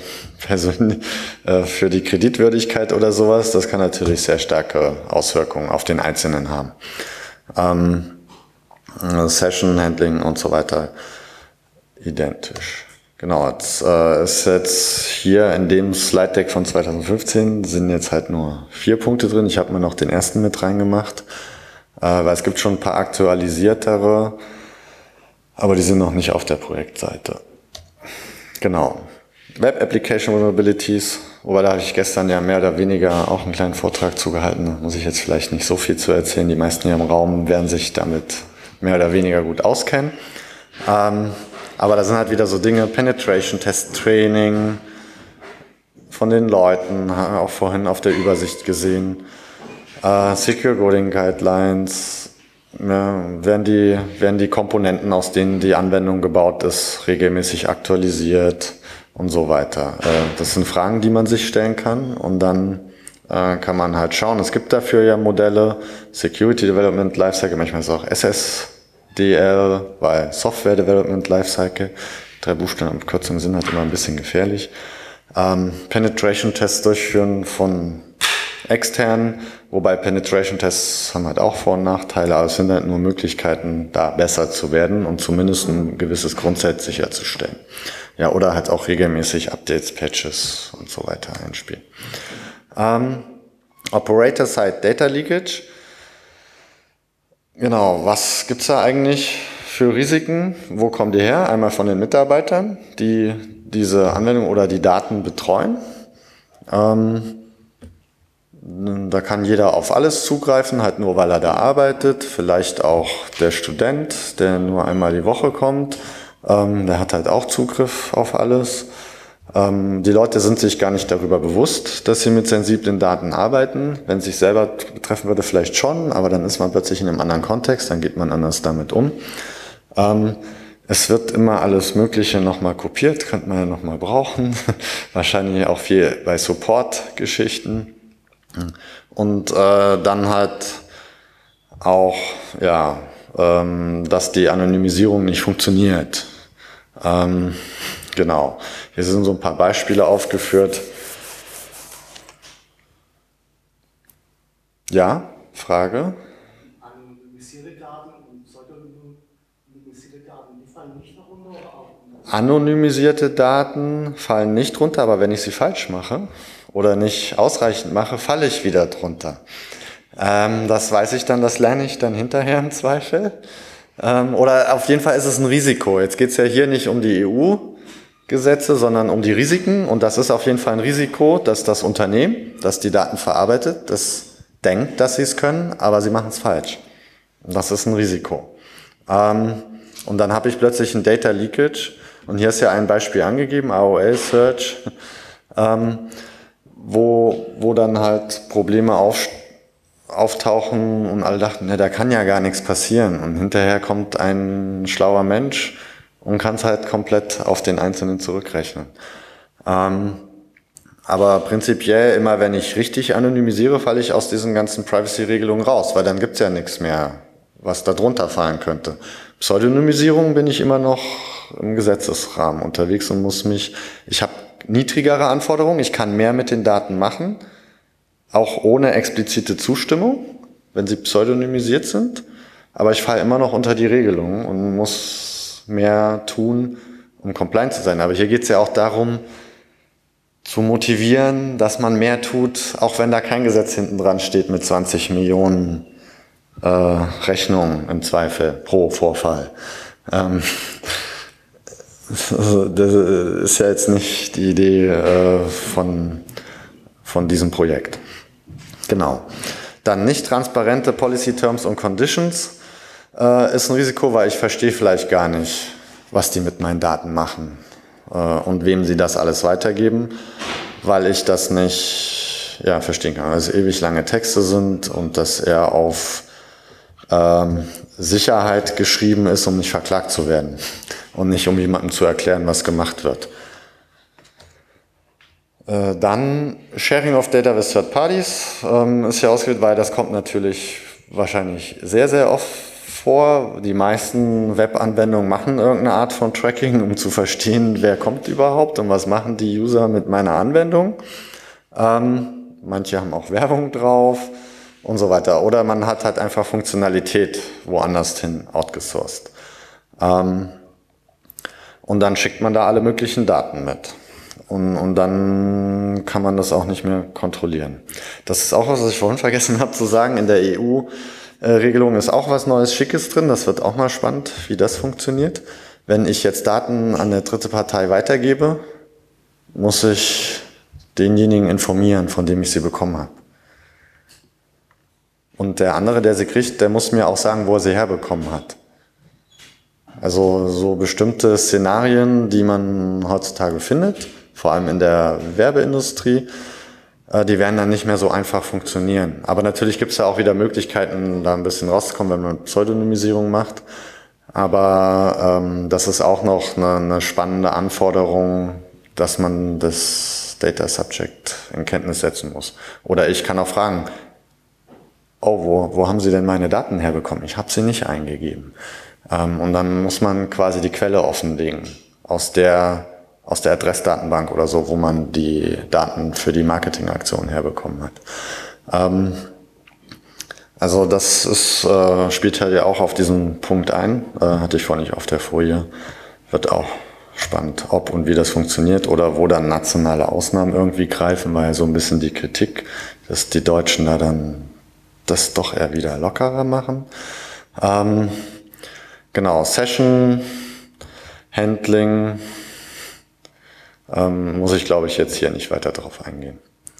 die Kreditwürdigkeit oder sowas. Das kann natürlich sehr starke Auswirkungen auf den Einzelnen haben. Session Handling und so weiter identisch. Genau, es ist jetzt hier in dem Slide Deck von 2015 sind jetzt halt nur 4 Punkte drin. Ich habe mir noch den ersten mit reingemacht, weil es gibt schon ein paar aktualisiertere, aber die sind noch nicht auf der Projektseite. Genau. Web Application Vulnerabilities, wobei da habe ich gestern ja mehr oder weniger auch einen kleinen Vortrag zugehalten. Da muss ich jetzt vielleicht nicht so viel zu erzählen. Die meisten hier im Raum werden sich damit mehr oder weniger gut auskennen. Aber da sind halt wieder so Dinge, Penetration Test Training von den Leuten, haben wir auch vorhin auf der Übersicht gesehen. Secure Coding Guidelines, werden die Komponenten, aus denen die Anwendung gebaut ist, regelmäßig aktualisiert und so weiter. Das sind Fragen, die man sich stellen kann und dann kann man halt schauen. Es gibt dafür ja Modelle, Security Development Lifecycle, manchmal ist es auch SSDL, weil Software Development Lifecycle, 3 Buchstabenabkürzungen sind halt immer ein bisschen gefährlich. Penetration Tests durchführen von extern, wobei Penetration-Tests haben halt auch Vor- und Nachteile, aber es sind halt nur Möglichkeiten, da besser zu werden und zumindest ein gewisses Grundsatz sicherzustellen. Ja, oder halt auch regelmäßig Updates, Patches und so weiter einspielen. Operator-Side Data Leakage. Genau, was gibt's da eigentlich für Risiken? Wo kommen die her? Einmal von den Mitarbeitern, die diese Anwendung oder die Daten betreuen. Da kann jeder auf alles zugreifen, halt nur weil er da arbeitet. Vielleicht auch der Student, der nur einmal die Woche kommt. Der hat halt auch Zugriff auf alles. Die Leute sind sich gar nicht darüber bewusst, dass sie mit sensiblen Daten arbeiten. Wenn es sich selber betreffen würde, vielleicht schon, aber dann ist man plötzlich in einem anderen Kontext, dann geht man anders damit um. Es wird immer alles Mögliche nochmal kopiert, könnte man ja nochmal brauchen. Wahrscheinlich auch viel bei Support-Geschichten. Und dann halt auch, ja, dass die Anonymisierung nicht funktioniert. Genau. Hier sind so ein paar Beispiele aufgeführt. Ja, Frage? Anonymisierte Daten und pseudonymisierte Daten, die fallen nicht darunter oder auch? Anonymisierte Daten fallen nicht drunter, aber wenn ich sie falsch mache oder nicht ausreichend mache, falle ich wieder drunter. Das weiß ich dann, das lerne ich dann hinterher im Zweifel. Oder auf jeden Fall ist es ein Risiko. Jetzt geht es ja hier nicht um die EU-Gesetze, sondern um die Risiken. Und das ist auf jeden Fall ein Risiko, dass das Unternehmen, das die Daten verarbeitet, das denkt, dass sie es können, aber sie machen es falsch. Und das ist ein Risiko. Und dann habe ich plötzlich ein Data Leakage. Und hier ist ja ein Beispiel angegeben, AOL Search, wo dann halt Probleme auftauchen und alle dachten, ne, da kann ja gar nichts passieren. Und hinterher kommt ein schlauer Mensch und kann es halt komplett auf den Einzelnen zurückrechnen. Aber prinzipiell, immer wenn ich richtig anonymisiere, falle ich aus diesen ganzen Privacy-Regelungen raus, weil dann gibt's ja nichts mehr, was da drunter fallen könnte. Pseudonymisierung bin ich immer noch im Gesetzesrahmen unterwegs und ich habe niedrigere Anforderungen, ich kann mehr mit den Daten machen, auch ohne explizite Zustimmung, wenn sie pseudonymisiert sind, aber ich falle immer noch unter die Regelungen und muss mehr tun, um compliant zu sein. Aber hier geht es ja auch darum, zu motivieren, dass man mehr tut, auch wenn da kein Gesetz hinten dran steht mit 20 Millionen Rechnungen im Zweifel pro Vorfall. Das ist ja jetzt nicht die Idee von diesem Projekt. Genau. Dann nicht transparente Policy Terms und Conditions ist ein Risiko, weil ich verstehe vielleicht gar nicht, was die mit meinen Daten machen und wem sie das alles weitergeben, weil ich das nicht verstehen kann. Weil es ewig lange Texte sind und dass er auf Sicherheit geschrieben ist, um nicht verklagt zu werden und nicht um jemandem zu erklären, was gemacht wird. Dann Sharing of Data with Third Parties ist ja ausgewählt, weil das kommt natürlich wahrscheinlich sehr, sehr oft vor. Die meisten Webanwendungen machen irgendeine Art von Tracking, um zu verstehen, wer kommt überhaupt und was machen die User mit meiner Anwendung. Manche haben auch Werbung drauf und so weiter. Oder man hat halt einfach Funktionalität woanders hin outgesourced. Und dann schickt man da alle möglichen Daten mit. Und dann kann man das auch nicht mehr kontrollieren. Das ist auch was ich vorhin vergessen habe zu sagen. In der EU-Regelung ist auch was Neues, Schickes drin. Das wird auch mal spannend, wie das funktioniert. Wenn ich jetzt Daten an eine dritte Partei weitergebe, muss ich denjenigen informieren, von dem ich sie bekommen habe. Und der andere, der sie kriegt, der muss mir auch sagen, wo er sie herbekommen hat. Also so bestimmte Szenarien, die man heutzutage findet, vor allem in der Werbeindustrie, die werden dann nicht mehr so einfach funktionieren. Aber natürlich gibt es ja auch wieder Möglichkeiten, da ein bisschen rauszukommen, wenn man Pseudonymisierung macht. Aber das ist auch noch eine spannende Anforderung, dass man das Data Subject in Kenntnis setzen muss. Oder ich kann auch fragen, wo haben Sie denn meine Daten herbekommen? Ich habe sie nicht eingegeben. Und dann muss man quasi die Quelle offenlegen aus der Adressdatenbank oder so, wo man die Daten für die Marketingaktion herbekommen hat. Also das ist, spielt halt ja auch auf diesen Punkt ein, hatte ich vorhin nicht auf der Folie, wird auch spannend, ob und wie das funktioniert oder wo dann nationale Ausnahmen irgendwie greifen, weil so ein bisschen die Kritik, dass die Deutschen da dann das doch eher wieder lockerer machen. Genau, Session, Handling, muss ich glaube ich jetzt hier nicht weiter drauf eingehen.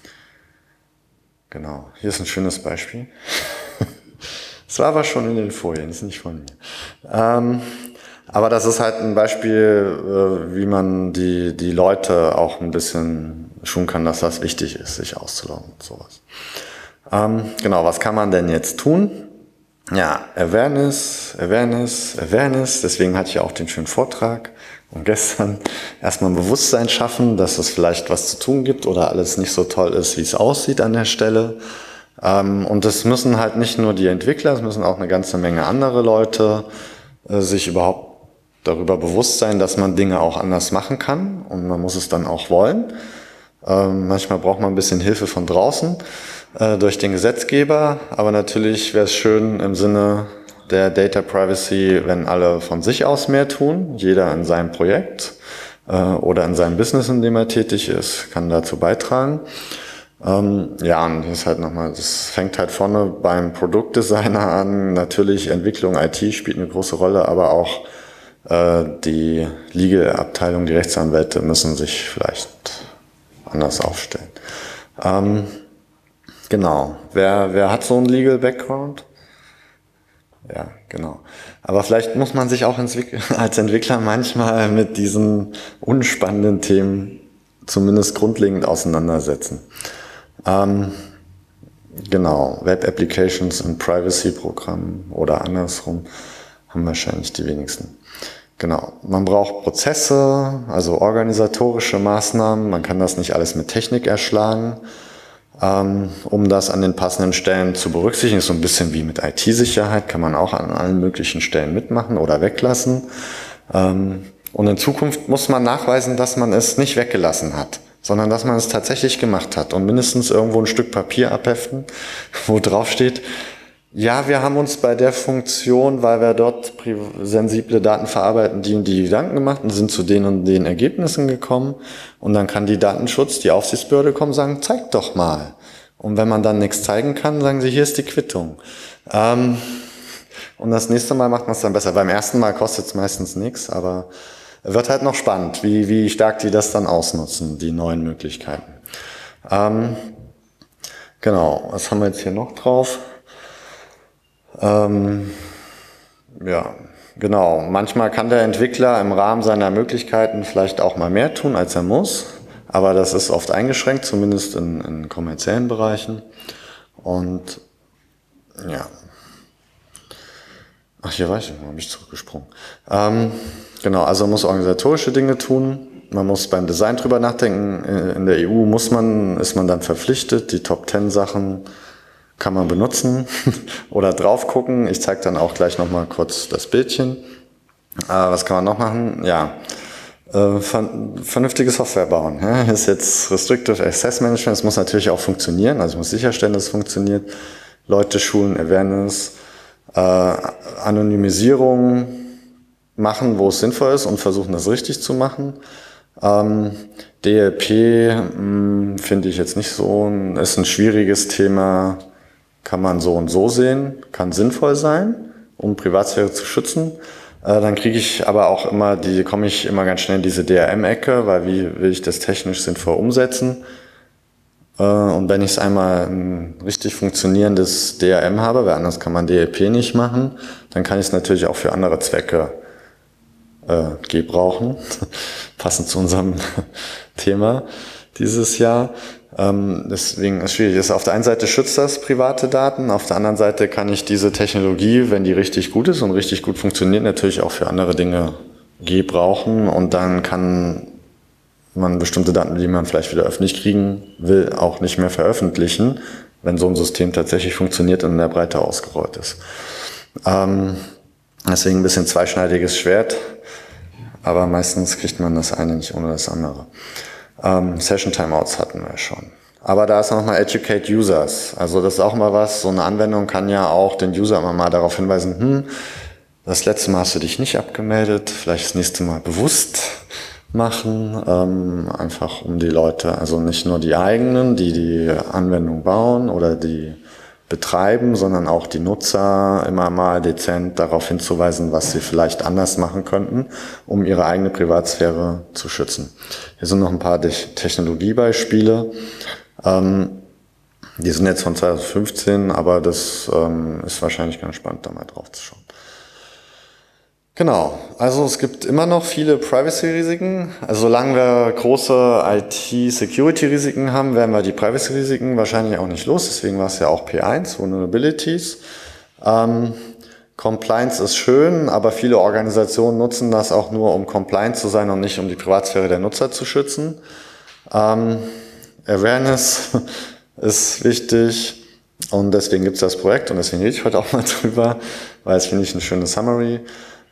Genau, hier ist ein schönes Beispiel. Das war aber schon in den Folien, ist nicht von mir. Aber das ist halt ein Beispiel, wie man die Leute auch ein bisschen schulen kann, dass das wichtig ist, sich auszuloggen und sowas. Genau, was kann man denn jetzt tun? Ja, Awareness. Deswegen hatte ich auch den schönen Vortrag. Und gestern erstmal ein Bewusstsein schaffen, dass es vielleicht was zu tun gibt oder alles nicht so toll ist, wie es aussieht an der Stelle. Und es müssen halt nicht nur die Entwickler, es müssen auch eine ganze Menge andere Leute sich überhaupt darüber bewusst sein, dass man Dinge auch anders machen kann und man muss es dann auch wollen. Manchmal braucht man ein bisschen Hilfe von draußen durch den Gesetzgeber, aber natürlich wäre es schön im Sinne der Data Privacy, wenn alle von sich aus mehr tun, jeder in seinem Projekt oder in seinem Business, in dem er tätig ist, kann dazu beitragen. Ja, und das ist halt nochmal, das fängt halt vorne beim Produktdesigner an. Natürlich Entwicklung, IT spielt eine große Rolle, aber auch die Legal-Abteilung, die Rechtsanwälte müssen sich vielleicht anders aufstellen. Genau. Wer hat so einen Legal Background? Ja, genau. Aber vielleicht muss man sich auch als Entwickler manchmal mit diesen unspannenden Themen zumindest grundlegend auseinandersetzen. Genau, Web Applications und Privacy-Programmen oder andersrum haben wahrscheinlich die wenigsten. Genau, man braucht Prozesse, also organisatorische Maßnahmen, man kann das nicht alles mit Technik erschlagen, um das an den passenden Stellen zu berücksichtigen. Das ist so ein bisschen wie mit IT-Sicherheit, kann man auch an allen möglichen Stellen mitmachen oder weglassen. Und in Zukunft muss man nachweisen, dass man es nicht weggelassen hat, sondern dass man es tatsächlich gemacht hat und mindestens irgendwo ein Stück Papier abheften, wo drauf steht, ja, wir haben uns bei der Funktion, weil wir dort sensible Daten verarbeiten, die Gedanken gemacht und sind zu den und den Ergebnissen gekommen. Und dann kann die Datenschutz, die Aufsichtsbehörde kommen und sagen, zeig doch mal. Und wenn man dann nichts zeigen kann, sagen sie, hier ist die Quittung. Und das nächste Mal macht man es dann besser. Beim ersten Mal kostet es meistens nichts, aber wird halt noch spannend, wie stark die das dann ausnutzen, die neuen Möglichkeiten. Genau, was haben wir jetzt hier noch drauf? Ja, genau. Manchmal kann der Entwickler im Rahmen seiner Möglichkeiten vielleicht auch mal mehr tun, als er muss. Aber das ist oft eingeschränkt, zumindest in kommerziellen Bereichen. Und ja. Ach, hier war ich, habe ich zurückgesprungen. Genau, also man muss organisatorische Dinge tun. Man muss beim Design drüber nachdenken. In der EU ist man dann verpflichtet, die Top 10 Sachen kann man benutzen oder drauf gucken. Ich zeige dann auch gleich nochmal kurz das Bildchen. Was kann man noch machen? Ja, vernünftige Software bauen. Ja, ist jetzt Restrictive Access Management. Es muss natürlich auch funktionieren. Also ich muss sicherstellen, dass es funktioniert. Leute schulen, Awareness, Anonymisierung machen, wo es sinnvoll ist und versuchen, das richtig zu machen. DLP finde ich jetzt nicht so, ist ein schwieriges Thema. Kann man so und so sehen, kann sinnvoll sein, um Privatsphäre zu schützen. Dann komme ich immer ganz schnell in diese DRM-Ecke, weil wie will ich das technisch sinnvoll umsetzen? Und wenn ich es einmal ein richtig funktionierendes DRM habe, weil anders kann man DLP nicht machen, dann kann ich es natürlich auch für andere Zwecke gebrauchen, passend zu unserem Thema dieses Jahr. Deswegen ist es schwierig. Auf der einen Seite schützt das private Daten, auf der anderen Seite kann ich diese Technologie, wenn die richtig gut ist und richtig gut funktioniert, natürlich auch für andere Dinge gebrauchen und dann kann man bestimmte Daten, die man vielleicht wieder öffentlich kriegen will, auch nicht mehr veröffentlichen, wenn so ein System tatsächlich funktioniert und in der Breite ausgerollt ist. Deswegen ein bisschen zweischneidiges Schwert, aber meistens kriegt man das eine nicht ohne das andere. Session Timeouts hatten wir schon. Aber da ist nochmal Educate Users. Also das ist auch mal was, so eine Anwendung kann ja auch den User immer mal darauf hinweisen, das letzte Mal hast du dich nicht abgemeldet, vielleicht das nächste Mal bewusst machen, einfach um die Leute, also nicht nur die eigenen, die die Anwendung bauen oder die betreiben, sondern auch die Nutzer immer mal dezent darauf hinzuweisen, was sie vielleicht anders machen könnten, um ihre eigene Privatsphäre zu schützen. Hier sind noch ein paar Technologiebeispiele. Die sind jetzt von 2015, aber das ist wahrscheinlich ganz spannend, da mal drauf zu schauen. Genau, also es gibt immer noch viele Privacy-Risiken. Also solange wir große IT-Security-Risiken haben, werden wir die Privacy-Risiken wahrscheinlich auch nicht los. Deswegen war es ja auch P1, Vulnerabilities. Compliance ist schön, aber viele Organisationen nutzen das auch nur, um compliant zu sein und nicht um die Privatsphäre der Nutzer zu schützen. Awareness ist wichtig und deswegen gibt es das Projekt und deswegen rede ich heute auch mal drüber, weil es finde ich eine schöne Summary.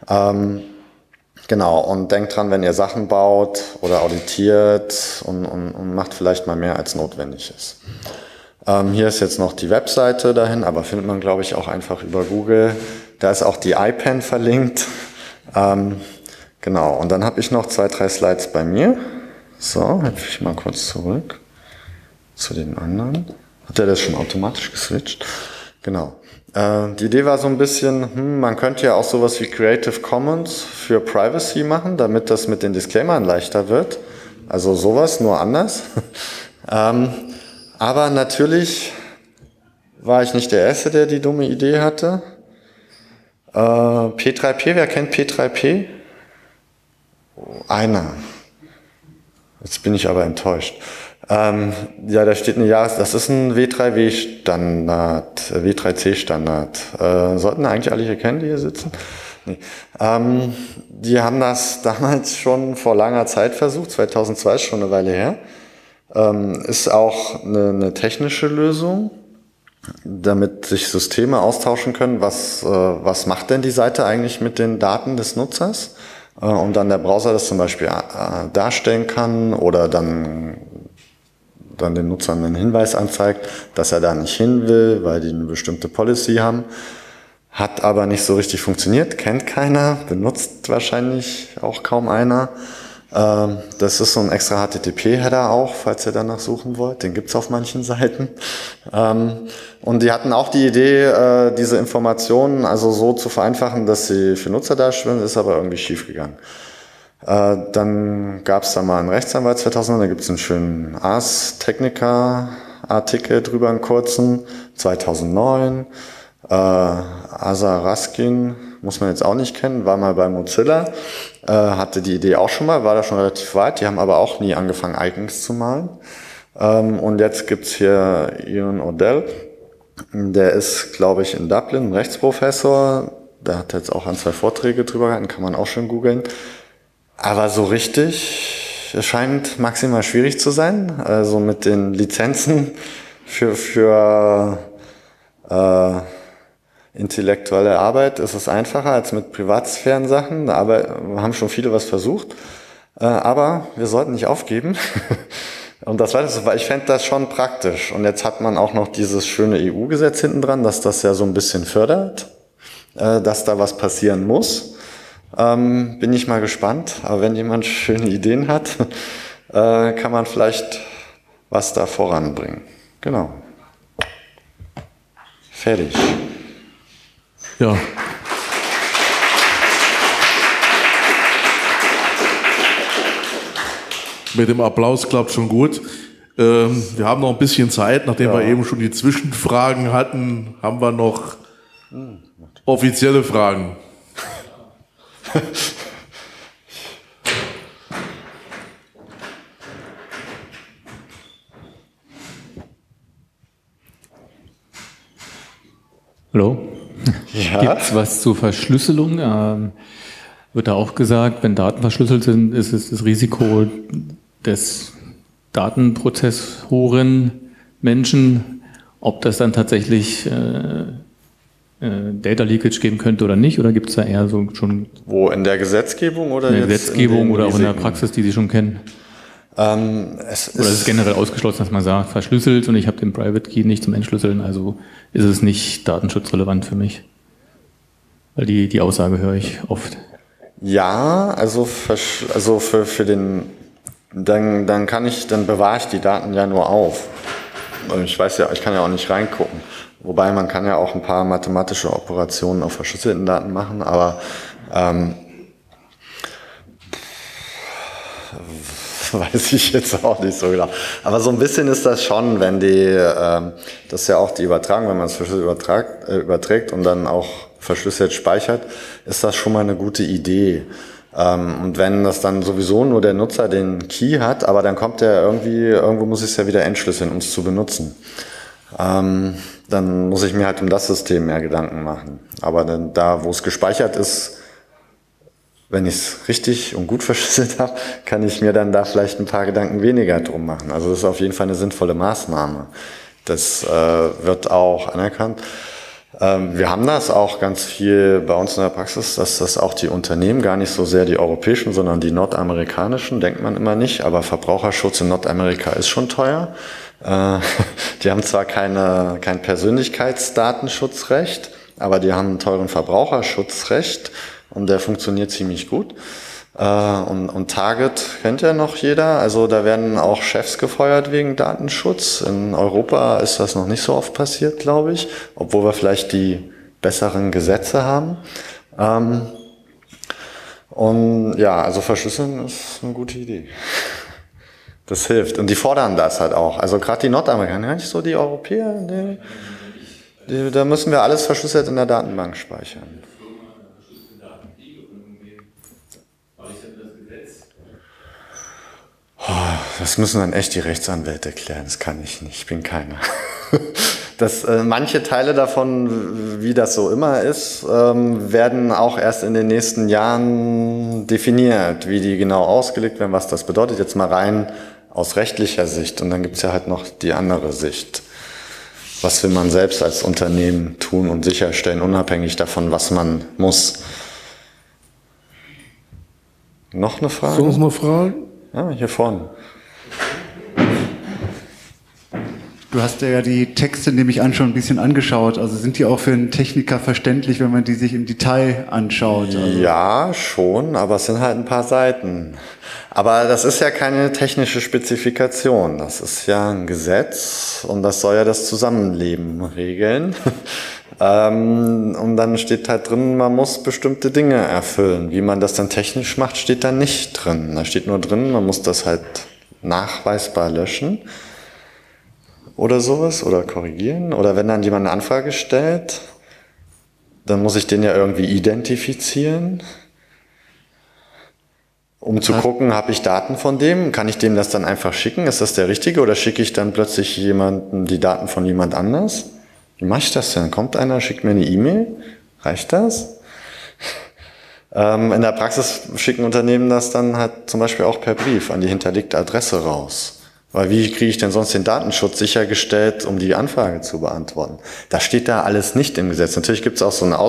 Genau, und denkt dran, wenn ihr Sachen baut oder auditiert und macht vielleicht mal mehr, als notwendig ist. Hier ist jetzt noch die Webseite dahin, aber findet man, glaube ich, auch einfach über Google. Da ist auch die IPAN verlinkt. Genau, und dann habe ich noch 2, 3 Slides bei mir. So, hüpfe ich mal kurz zurück zu den anderen. Hat er das schon automatisch geswitcht? Genau. Die Idee war so ein bisschen, man könnte ja auch sowas wie Creative Commons für Privacy machen, damit das mit den Disclaimern leichter wird. Also sowas, nur anders. Aber natürlich war ich nicht der Erste, der die dumme Idee hatte. P3P, wer kennt P3P? Einer. Jetzt bin ich aber enttäuscht. Ja, da steht das ist ein W3W-Standard, W3C-Standard. Sollten eigentlich alle hier kennen, die hier sitzen? Nee. Die haben das damals schon vor langer Zeit versucht, 2002 ist schon eine Weile her. Ist auch eine technische Lösung, damit sich Systeme austauschen können, was macht denn die Seite eigentlich mit den Daten des Nutzers? Und dann der Browser das zum Beispiel darstellen kann oder dann den Nutzern einen Hinweis anzeigt, dass er da nicht hin will, weil die eine bestimmte Policy haben. Hat aber nicht so richtig funktioniert, kennt keiner, benutzt wahrscheinlich auch kaum einer. Das ist so ein extra HTTP-Header auch, falls ihr danach suchen wollt. Den gibt's auf manchen Seiten. Und die hatten auch die Idee, diese Informationen also so zu vereinfachen, dass sie für Nutzer darstellen, ist aber irgendwie schiefgegangen. Dann gab es da mal einen Rechtsanwalt 2000, da gibt es einen schönen Ars Technica-Artikel drüber, einen kurzen, 2009. Asa Raskin, muss man jetzt auch nicht kennen, war mal bei Mozilla, hatte die Idee auch schon mal, war da schon relativ weit, die haben aber auch nie angefangen, Icons zu malen. Und jetzt gibt's hier Ian O'Dell, der ist, glaube ich, in Dublin, ein Rechtsprofessor, der hat jetzt auch 1, 2 Vorträge drüber gehalten, kann man auch schon googeln. Aber so richtig, es scheint maximal schwierig zu sein. Also mit den Lizenzen für intellektuelle Arbeit ist es einfacher als mit Privatsphären-Sachen. Aber wir haben schon viele was versucht. Aber wir sollten nicht aufgeben. Und das war das, weil ich fände das schon praktisch. Und jetzt hat man auch noch dieses schöne EU-Gesetz hinten dran, dass das ja so ein bisschen fördert, dass da was passieren muss. Bin ich mal gespannt, aber wenn jemand schöne Ideen hat, kann man vielleicht was da voranbringen. Genau. Fertig. Ja. Mit dem Applaus klappt schon gut. Wir haben noch ein bisschen Zeit, nachdem wir eben schon die Zwischenfragen hatten, haben wir noch offizielle Fragen. Hallo? Ja. Gibt es was zur Verschlüsselung? Wird da auch gesagt, wenn Daten verschlüsselt sind, ist es das Risiko des Datenprozessoren Menschen, ob das dann tatsächlich Data Leakage geben könnte oder nicht? Oder gibt es da eher so schon Wo, in der Gesetzgebung oder in der jetzt Gesetzgebung in den oder auch in der Risiken? Praxis, die Sie schon kennen? Oder ist es generell ausgeschlossen, dass man sagt, verschlüsselt und ich habe den Private Key nicht zum Entschlüsseln, also ist es nicht datenschutzrelevant für mich? Weil die Aussage höre ich oft. Ja, also für den, dann bewahre ich die Daten ja nur auf. Ich weiß ja, ich kann ja auch nicht reingucken. Wobei man kann ja auch ein paar mathematische Operationen auf verschlüsselten Daten machen, aber weiß ich jetzt auch nicht so genau. Aber so ein bisschen ist das schon, wenn das ist ja auch die Übertragung, wenn man es verschlüsselt überträgt und dann auch verschlüsselt speichert, ist das schon mal eine gute Idee. Und wenn das dann sowieso nur der Nutzer den Key hat, aber dann kommt der irgendwo muss ich es ja wieder entschlüsseln, um es zu benutzen. Dann muss ich mir halt um das System mehr Gedanken machen. Aber dann da, wo es gespeichert ist, wenn ich es richtig und gut verschlüsselt habe, kann ich mir dann da vielleicht ein paar Gedanken weniger drum machen. Also das ist auf jeden Fall eine sinnvolle Maßnahme. Das wird auch anerkannt. Wir haben das auch ganz viel bei uns in der Praxis, dass das auch die Unternehmen, gar nicht so sehr die europäischen, sondern die nordamerikanischen, denkt man immer nicht, aber Verbraucherschutz in Nordamerika ist schon teuer. Die haben zwar kein Persönlichkeitsdatenschutzrecht, aber die haben einen teuren Verbraucherschutzrecht und der funktioniert ziemlich gut. Und Target kennt ja noch jeder, also da werden auch Chefs gefeuert wegen Datenschutz. In Europa ist das noch nicht so oft passiert, glaube ich, obwohl wir vielleicht die besseren Gesetze haben. Und ja, also verschlüsseln ist eine gute Idee. Das hilft. Und die fordern das halt auch. Also gerade die Nordamerikaner, nicht so die Europäer, da müssen wir alles verschlüsselt in der Datenbank speichern. Das müssen dann echt die Rechtsanwälte klären, das kann ich nicht, ich bin keiner. Manche Teile davon, wie das so immer ist, werden auch erst in den nächsten Jahren definiert, wie die genau ausgelegt werden, was das bedeutet. Jetzt mal rein aus rechtlicher Sicht und dann gibt es ja halt noch die andere Sicht. Was will man selbst als Unternehmen tun und sicherstellen, unabhängig davon, was man muss. Noch eine Frage? Sonst noch Fragen? Ja, hier vorne. Du hast ja die Texte, nehme ich an, schon ein bisschen angeschaut. Also sind die auch für einen Techniker verständlich, wenn man die sich im Detail anschaut? Also ja, schon, aber es sind halt ein paar Seiten. Aber das ist ja keine technische Spezifikation. Das ist ja ein Gesetz und das soll ja das Zusammenleben regeln. Und dann steht halt drin, man muss bestimmte Dinge erfüllen. Wie man das dann technisch macht, steht da nicht drin. Da steht nur drin, man muss das halt nachweisbar löschen oder sowas oder korrigieren. Oder wenn dann jemand eine Anfrage stellt, dann muss ich den ja irgendwie identifizieren, um zu gucken, habe ich Daten von dem? Kann ich dem das dann einfach schicken? Ist das der Richtige? Oder schicke ich dann plötzlich jemandem die Daten von jemand anders? Wie mache ich das denn? Kommt einer, schickt mir eine E-Mail? Reicht das? In der Praxis schicken Unternehmen das dann halt zum Beispiel auch per Brief an die hinterlegte Adresse raus. Weil wie kriege ich denn sonst den Datenschutz sichergestellt, um die Anfrage zu beantworten? Das steht da alles nicht im Gesetz. Natürlich gibt es auch so eine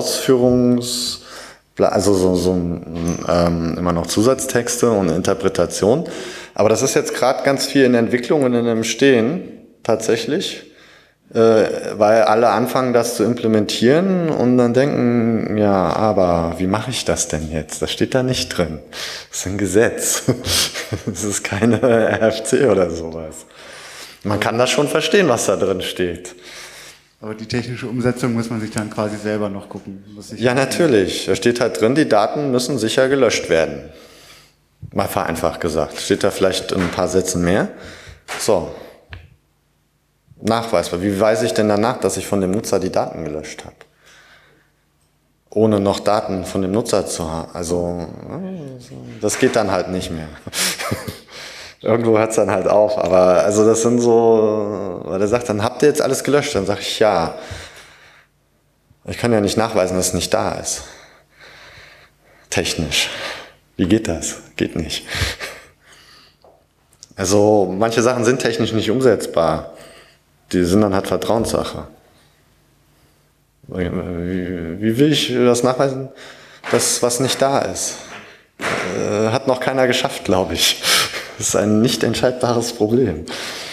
immer noch Zusatztexte und Interpretation. Aber das ist jetzt gerade ganz viel in Entwicklung und in dem Stehen tatsächlich. Weil alle anfangen, das zu implementieren und dann denken, ja, aber wie mache ich das denn jetzt? Das steht da nicht drin. Das ist ein Gesetz. Das ist keine RFC oder sowas. Man kann das schon verstehen, was da drin steht. aber die technische Umsetzung muss man sich dann quasi selber noch gucken. Ja, natürlich. Da steht halt drin, die Daten müssen sicher gelöscht werden. Mal vereinfacht gesagt. Steht da vielleicht in ein paar Sätzen mehr? So. Nachweisbar. Wie weise ich denn danach, dass ich von dem Nutzer die Daten gelöscht habe? Ohne noch Daten von dem Nutzer zu haben. Also, das geht dann halt nicht mehr. Irgendwo hört es dann halt auf. Aber also das sind so, weil er sagt, dann habt ihr jetzt alles gelöscht. Dann sage ich, ja. Ich kann ja nicht nachweisen, dass es nicht da ist. Technisch. Wie geht das? Geht nicht. Also manche Sachen sind technisch nicht umsetzbar. Die sind dann halt Vertrauenssache. Wie will ich das nachweisen, dass was nicht da ist? Hat noch keiner geschafft, glaube ich. Das ist ein nicht entscheidbares Problem.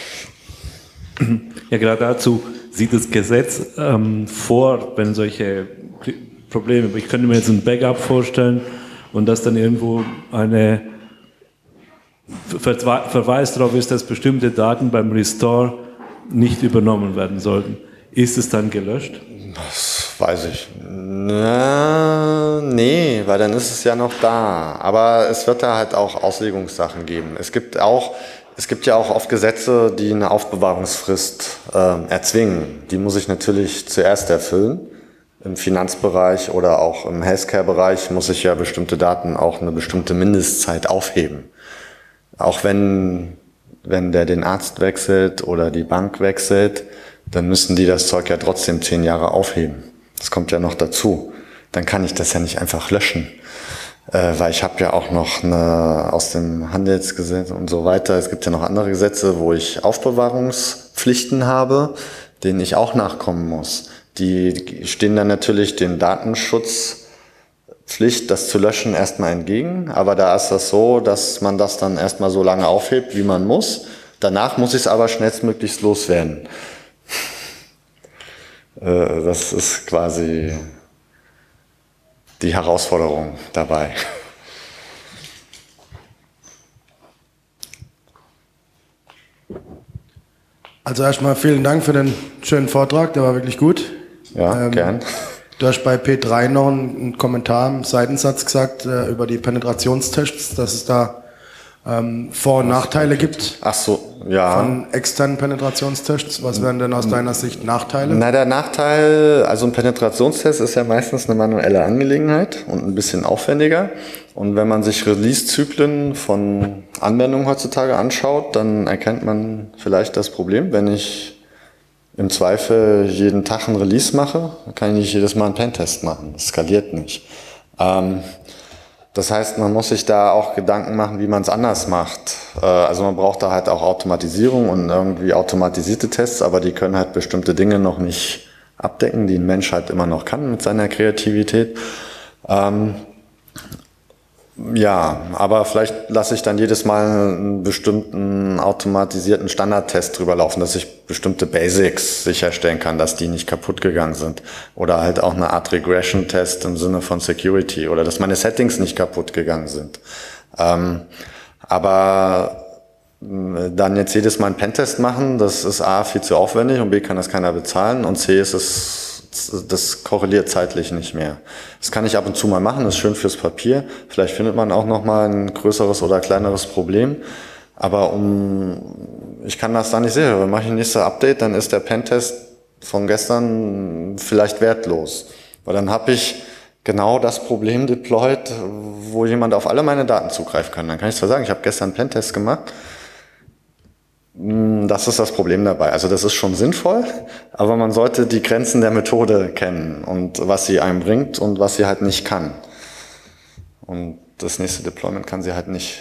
Ja, gerade dazu sieht das Gesetz vor, wenn solche Probleme, ich könnte mir jetzt ein Backup vorstellen und dass dann irgendwo eine Verweis darauf ist, dass bestimmte Daten beim Restore nicht übernommen werden sollten. Ist es dann gelöscht? Das weiß ich. Nee, weil dann ist es ja noch da. Aber es wird da halt auch Auslegungssachen geben. Es gibt ja auch oft Gesetze, die eine Aufbewahrungsfrist erzwingen. Die muss ich natürlich zuerst erfüllen. Im Finanzbereich oder auch im Healthcare-Bereich muss ich ja bestimmte Daten auch eine bestimmte Mindestzeit aufheben. Auch wenn der den Arzt wechselt oder die Bank wechselt, dann müssen die das Zeug ja trotzdem 10 Jahre aufheben. Das kommt ja noch dazu. Dann kann ich das ja nicht einfach löschen. Weil ich habe ja auch noch aus dem Handelsgesetz und so weiter, es gibt ja noch andere Gesetze, wo ich Aufbewahrungspflichten habe, denen ich auch nachkommen muss. Die stehen dann natürlich den Datenschutzpflicht, das zu löschen, erstmal entgegen. Aber da ist das so, dass man das dann erstmal so lange aufhebt, wie man muss. Danach muss ich es aber schnellstmöglichst loswerden. Das ist quasi die Herausforderung dabei. Also erstmal vielen Dank für den schönen Vortrag, der war wirklich gut. Ja, gern. Du hast bei P3 noch einen Kommentar im Seitensatz gesagt über die Penetrationstests, dass es da Vor- und Nachteile gibt. Ach so, ja. Von externen Penetrationstests. Was wären denn aus deiner Sicht Nachteile? Na, der Nachteil, also ein Penetrationstest ist ja meistens eine manuelle Angelegenheit und ein bisschen aufwendiger. Und wenn man sich Release-Zyklen von Anwendungen heutzutage anschaut, dann erkennt man vielleicht das Problem. Wenn ich im Zweifel jeden Tag einen Release mache, dann kann ich nicht jedes Mal einen Pentest machen. Das skaliert nicht. Das heißt, man muss sich da auch Gedanken machen, wie man es anders macht. Also man braucht da halt auch Automatisierung und irgendwie automatisierte Tests, aber die können halt bestimmte Dinge noch nicht abdecken, die ein Mensch halt immer noch kann mit seiner Kreativität. Ja, aber vielleicht lasse ich dann jedes Mal einen bestimmten automatisierten Standardtest drüber laufen, dass ich bestimmte Basics sicherstellen kann, dass die nicht kaputt gegangen sind. Oder halt auch eine Art Regression-Test im Sinne von Security oder dass meine Settings nicht kaputt gegangen sind. Aber dann jetzt jedes Mal einen Pentest machen, das ist A, viel zu aufwendig und B, kann das keiner bezahlen und C, das korreliert zeitlich nicht mehr. Das kann ich ab und zu mal machen, das ist schön fürs Papier. Vielleicht findet man auch noch mal ein größeres oder kleineres Problem. Aber ich kann das da nicht sehen. Wenn mache ich ein nächstes Update, dann ist der Pentest von gestern vielleicht wertlos. Weil dann habe ich genau das Problem deployed, wo jemand auf alle meine Daten zugreifen kann. Dann kann ich zwar sagen, ich habe gestern einen Pentest gemacht. Das ist das Problem dabei. Also das ist schon sinnvoll, aber man sollte die Grenzen der Methode kennen und was sie einem bringt und was sie halt nicht kann. Und das nächste Deployment kann sie halt nicht.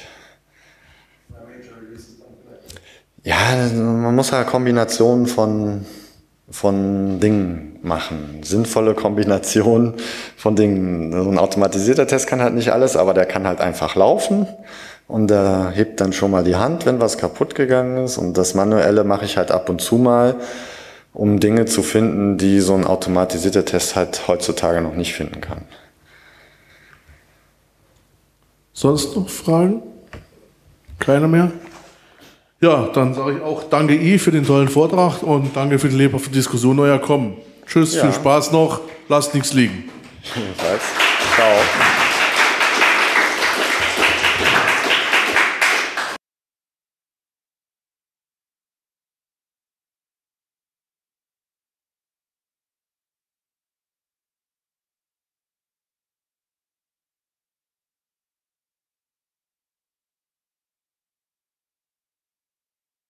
Ja, man muss halt Kombinationen von Dingen machen. Sinnvolle Kombinationen von Dingen. So ein automatisierter Test kann halt nicht alles, aber der kann halt einfach laufen. Und der hebt dann schon mal die Hand, wenn was kaputt gegangen ist. Und das Manuelle mache ich halt ab und zu mal, um Dinge zu finden, die so ein automatisierter Test halt heutzutage noch nicht finden kann. Sonst noch Fragen? Keine mehr? Ja, dann sage ich auch danke I für den tollen Vortrag und danke für die lebhafte Diskussion, euer Kommen. Tschüss, Ja. Viel Spaß noch, lasst nichts liegen. Jedenfalls. Ciao.